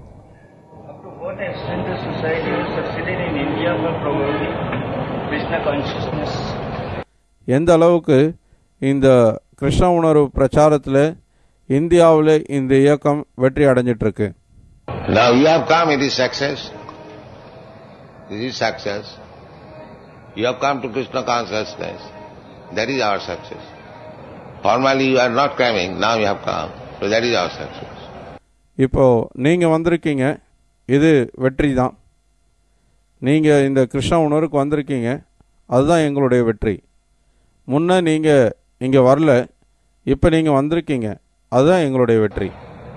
[SPEAKER 3] எந்த அளவுக்கு இந்த கிருஷ்ண உணர்வு பிரச்சாரத்தில் இந்தியாவில் இந்த இயக்கம் வெற்றி அடைஞ்சிட்டு இருக்கு.
[SPEAKER 1] Now you have come, it is success. This is success. You have come to Krishna consciousness. That is our success. Formally you are not coming, now you have come. So that is our success.
[SPEAKER 3] இப்போ நீங்கள் வந்திருக்கீங்க, இது வெற்றி தான். நீங்கள் இந்த கிருஷ்ண உணர்வுக்கு வந்திருக்கீங்க, அதுதான் எங்களுடைய வெற்றி. முன்ன நீங்கள் இங்கே வரல, இப்போ நீங்கள் வந்திருக்கீங்க, அதுதான் எங்களுடைய வெற்றி.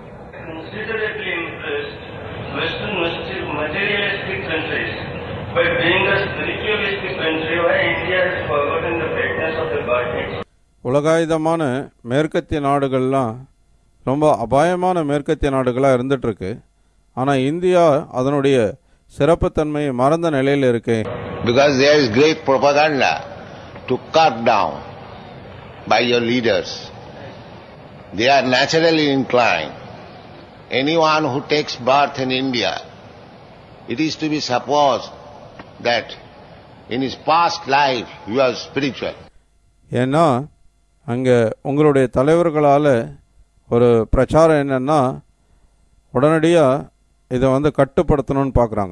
[SPEAKER 3] உலகாயுதமான மேற்கத்திய நாடுகள்லாம் ரொம்ப அபாயமான மேற்கத்திய நாடுகளாக இருந்துகிட்ருக்கு. ஆனால் இந்தியா அதனுடைய சிறப்புத்தன்மையை மறந்த நிலையில் இருக்கு.
[SPEAKER 1] Because there is great propaganda to cut down by your leaders. They are naturally inclined. Anyone who takes birth in India, it is to be supposed that in his past life he was spiritual.
[SPEAKER 3] ஏன்னா அங்கே உங்களுடைய தலைவர்களால் ஒரு பிரச்சாரம் என்னன்னா, உடனடியாக இதை வந்து கட்டுப்படுத்தணும்னு பார்க்குறாங்க.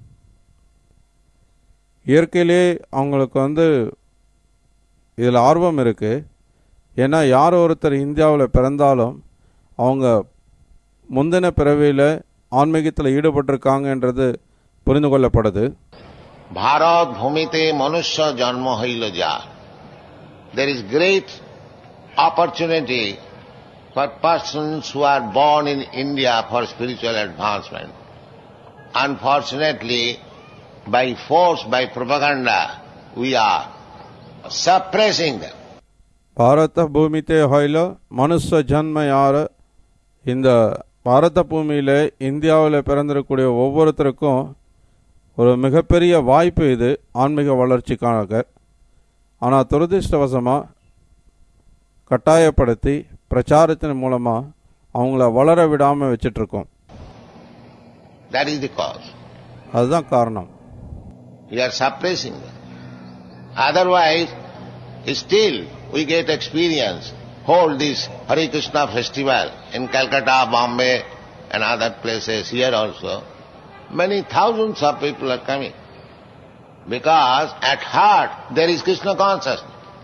[SPEAKER 3] இயற்கையிலே அவங்களுக்கு வந்து இதில் ஆர்வம் இருக்குது. ஏன்னா யார் ஒருத்தர் இந்தியாவில் பிறந்தாலும் அவங்க முந்தின பிறவியில் ஆன்மீகத்தில் ஈடுபட்டிருக்காங்கன்றது புரிந்து கொள்ளப்படுது.
[SPEAKER 1] பாரத் பூமிதே மனுஷ்ய ஜன்ம ஹைல ஜா. There is great opportunity for persons who are born in India for spiritual advancement. Unfortunately, by force, by propaganda, we are suppressing them.
[SPEAKER 3] பாரத பூமித்தே ஹைல மனுஷ ஜன்ம யார. இந்த பாரத பூமியில் இந்தியாவில் பிறந்திருக்கக்கூடிய ஒவ்வொருத்தருக்கும் ஒரு மிகப்பெரிய வாய்ப்பு இது ஆன்மீக வளர்ச்சிக்காக. ஆனால் துரதிருஷ்டவசமாக கட்டாயப்படுத்தி பிரச்சாரத்தின் மூலமாக அவங்கள வளர விடாமல் வச்சிட்ருக்கோம்.
[SPEAKER 1] That is the cause.
[SPEAKER 3] அதுதான் காரணம்.
[SPEAKER 1] We are suppressing them. Otherwise, still we get experience. Hold this Hare Krishna festival in Calcutta, Bombay and other places, here also. Many thousands of people are coming. Because at heart there is Krishna consciousness.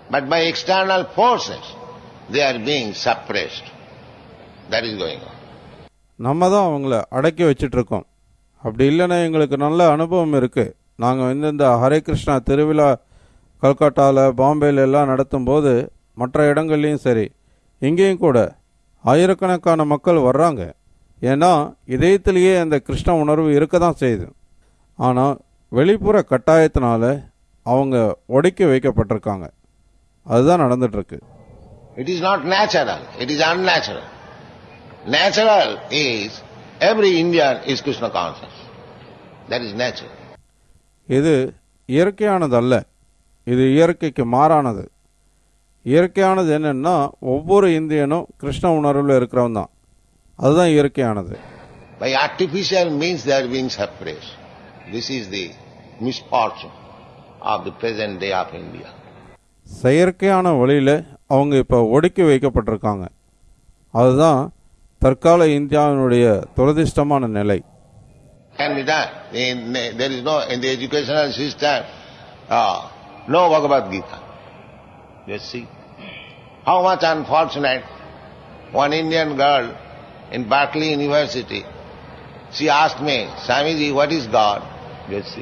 [SPEAKER 1] but by external forces they are being suppressed. That is going on.
[SPEAKER 3] நம்ம தான் அவங்கள அடக்கி வச்சிட்டு இருக்கோம். அப்படி இல்லைன்னா எங்களுக்கு நல்ல அனுபவம் இருக்கு. நாங்கள் வந்து இந்த ஹரே கிருஷ்ணா திருவிழா கல்கட்டாவில் பாம்பேல எல்லாம் நடத்தும் போது மற்ற இடங்கள்லையும் சரி இங்கேயும் கூட ஆயிரக்கணக்கான மக்கள் வர்றாங்க. ஏன்னா இதயத்திலேயே அந்த கிருஷ்ண உணர்வு இருக்க தான் செய்யுது. ஆனால் வெளிப்புற கட்டாயத்தினால அவங்க ஒடுக்கி வைக்கப்பட்டிருக்காங்க. அதுதான் நடந்துட்டுருக்கு.
[SPEAKER 1] It is not natural, it is unnatural. Natural is every Indian is Krishna conscious. That is natural.
[SPEAKER 3] இது இயற்கையானது அல்ல, இது இயற்கைக்கு மாறானது. இயற்கையானது என்னன்னா ஒவ்வொரு இந்தியனும் கிருஷ்ண உணர்வில் இருக்கிறவன் தான். அதுதான் இயற்கையானது.
[SPEAKER 1] By artificial means they are being suppressed. This is the misfortune of the present day of India.
[SPEAKER 3] செயற்கையான வழியில் அவங்க இப்போ ஒடுக்கி வைக்கப்பட்டிருக்காங்க. அதுதான் தற்கால இந்தியாவினுடைய துரதிர்ஷ்டமான நிலை.
[SPEAKER 1] Can be done. There is no, in the educational system, uh, no Bhagavad Gita. You see, how much unfortunate. One Indian girl in Berkeley University, she asked me, Swamiji, what is God? You see,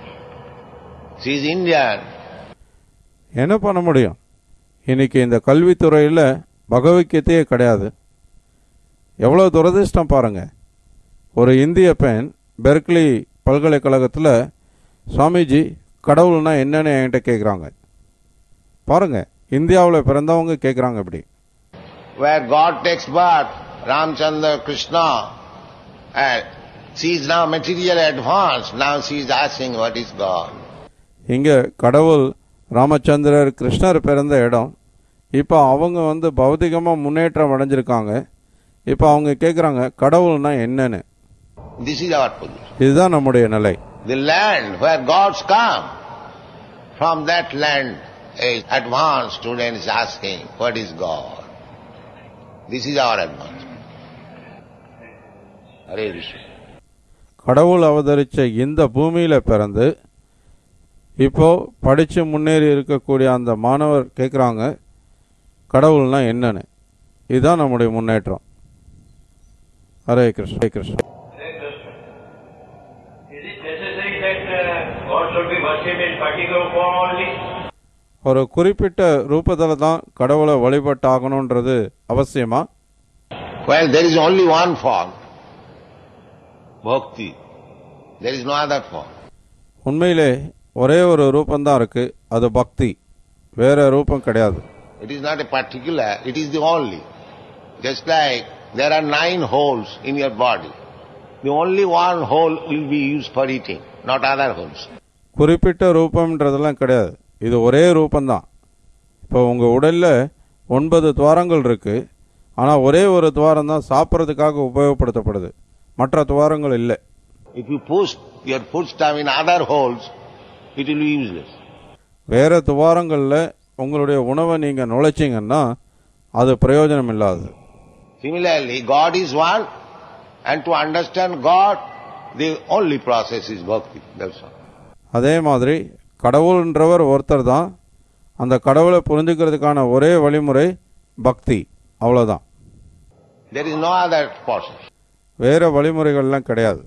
[SPEAKER 1] she is Indian.
[SPEAKER 3] என்ன பண்ண முடியும்? இன்னைக்கு இந்த கல்வித்துறையில் பகவத்கீதையே கிடையாது. எவ்வளோ துரதிர்ஷ்டம் பாருங்க. ஒரு இந்திய பெண் பெர்க்லி பல்கலைக்கழகத்தில் சுவாமிஜி கடவுள்னா என்னன்னு என்கிட்ட கேட்குறாங்க. பாருங்க, இந்தியாவில் பிறந்தவங்க கேட்குறாங்க இப்படி.
[SPEAKER 1] Where God takes birth, Ramchandra, Krishna, and she is now materially advanced. Now she is asking what is God. இங்கே
[SPEAKER 3] கடவுள் ராமச்சந்திரர் கிருஷ்ணர் பிறந்த இடம். இப்போ அவங்க வந்து பௌதிகமாக முன்னேற்றம் அடைஞ்சிருக்காங்க. இப்போ அவங்க கேட்குறாங்க கடவுள்னா என்னன்னு.
[SPEAKER 1] This is our position.
[SPEAKER 3] இதுதான் நம்முடைய நிலை.
[SPEAKER 1] The land where gods come, from that land a advanced student is asking what is God. This is our advancement. Hare Krishna.
[SPEAKER 3] கடவுள் அவதரிச்ச இந்த பூமியில பிறந்து இப்போ படிச்சு முன்னேறி இருக்கக்கூடிய அந்த மாணவர் கேட்குறாங்க கடவுள்னா என்னன்னு. இதுதான் நம்முடைய முன்னேற்றம். ஹரே கிருஷ்ண. ஹரே கிருஷ்ண. ஒரு குறிப்பிட்ட ரூபத்தில் தான் கடவுளை வழிபட்டாகணுன்றது அவசியமா?
[SPEAKER 1] Well, there is only one form, bhakti. There is no other form.
[SPEAKER 3] உண்மையிலே ஒரே ஒரு ரூபந்தான் இருக்கு, அது பக்தி. வேற ரூபம் கிடையாது.
[SPEAKER 1] It is not a particular, it is the only. Just like there are nine holes in your body. The only one hole will be used for eating, not other holes.
[SPEAKER 3] குறிப்பிட்ட ரூபம்ன்றதெல்லாம் கிடையாது, இது ஒரே ரூபந்தான். இப்போ உங்கள் உடலில் ஒன்பது துவாரங்கள் இருக்கு, ஆனால் ஒரே ஒரு துவாரம் தான் சாப்பிட்றதுக்காக உபயோகப்படுத்தப்படுது, மற்ற துவாரங்கள் இல்லை.
[SPEAKER 1] If you push your footstep in other holes, it will be useless.
[SPEAKER 3] வேற துவாரங்களில் உங்களுடைய உணவை நீங்கள் நுழைச்சிங்கன்னா அது பிரயோஜனம் இல்லாது.
[SPEAKER 1] Similarly, God is one, and to understand God, the only process is bhakti. That's all.
[SPEAKER 3] அதே மாதிரி கடவுள்ன்றவர் ஒருத்தர் தான், அந்த கடவுளை புரிஞ்சுக்கிறதுக்கான ஒரே வழிமுறை பக்தி, அவ்வளோதான்.
[SPEAKER 1] There is no other process.
[SPEAKER 3] வேற வழிமுறைகள்லாம் கிடையாது.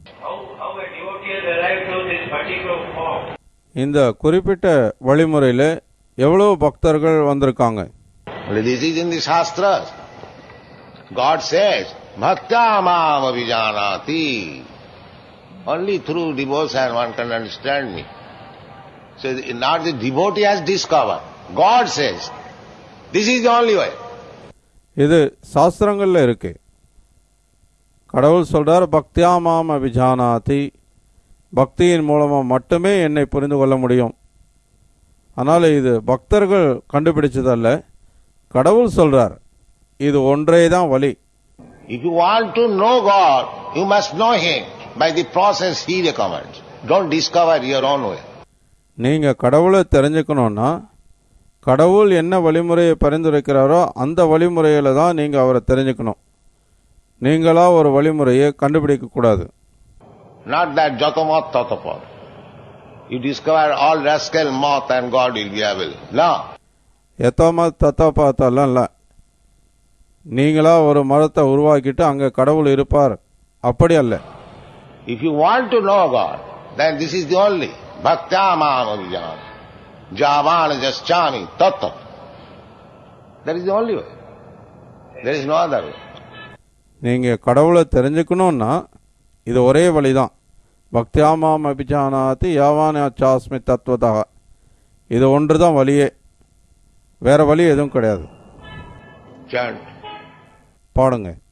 [SPEAKER 3] இந்த குறிப்பிட்ட வழிமுறையில் எவ்வளவு பக்தர்கள் வந்திருக்காங்க.
[SPEAKER 1] This is in the Shastras. God says, Bhakta mam avijanati. Only through devotion one can understand me. So not the devotee has discovered. God says, this is the only way.
[SPEAKER 3] இது சாஸ்திரங்கள்ல இருக்கு. கடவுள் சொல்றார், பக்தியா மாம் அபிஜானாதி, பக்தியின் மூலமா மட்டுமே என்னை புரிந்து கொள்ள முடியும். அதனால இது பக்தர்கள் கண்டுபிடிச்சதல்ல, கடவுள் சொல்றார், இது ஒன்றே தான் வழி.
[SPEAKER 1] If you want to know God, you must know Him by the process He recommends. Don't discover your own way.
[SPEAKER 3] நீங்க கடவுளை தெரிஞ்சுக்கணும்னா கடவுள் என்ன வழிமுறையை பரிந்துரைக்கிறாரோ அந்த வழிமுறையில தான் நீங்க அவரை தெரிஞ்சுக்கணும். நீங்களா ஒரு வழிமுறையை கண்டுபிடிக்க கூடாது.
[SPEAKER 1] Not that jatamat tatapad. You discover all rascal moth and God will be available. No.
[SPEAKER 3] எத்தோம தத்தோபாத்தெல்லாம் இல்லை. நீங்களா ஒரு மரத்தை உருவாக்கிட்டு அங்கே கடவுள் இருப்பார், அப்படி அல்ல.
[SPEAKER 1] If you want to know God, then this is the only bhaktyamam avijnana javana jaschami tattva. That is the only way. There is no other way.
[SPEAKER 3] நீங்கள் கடவுளை தெரிஞ்சுக்கணும்னா இது ஒரே வழிதான். பக்தியாமாம் அபிஜானாதி யாவானாச்சாஸ்மி தத்துவதாக. இது ஒன்று தான் வழியே, வேற வழி எதுவும் கிடையாது.
[SPEAKER 1] Chant.
[SPEAKER 3] பாடுங்க.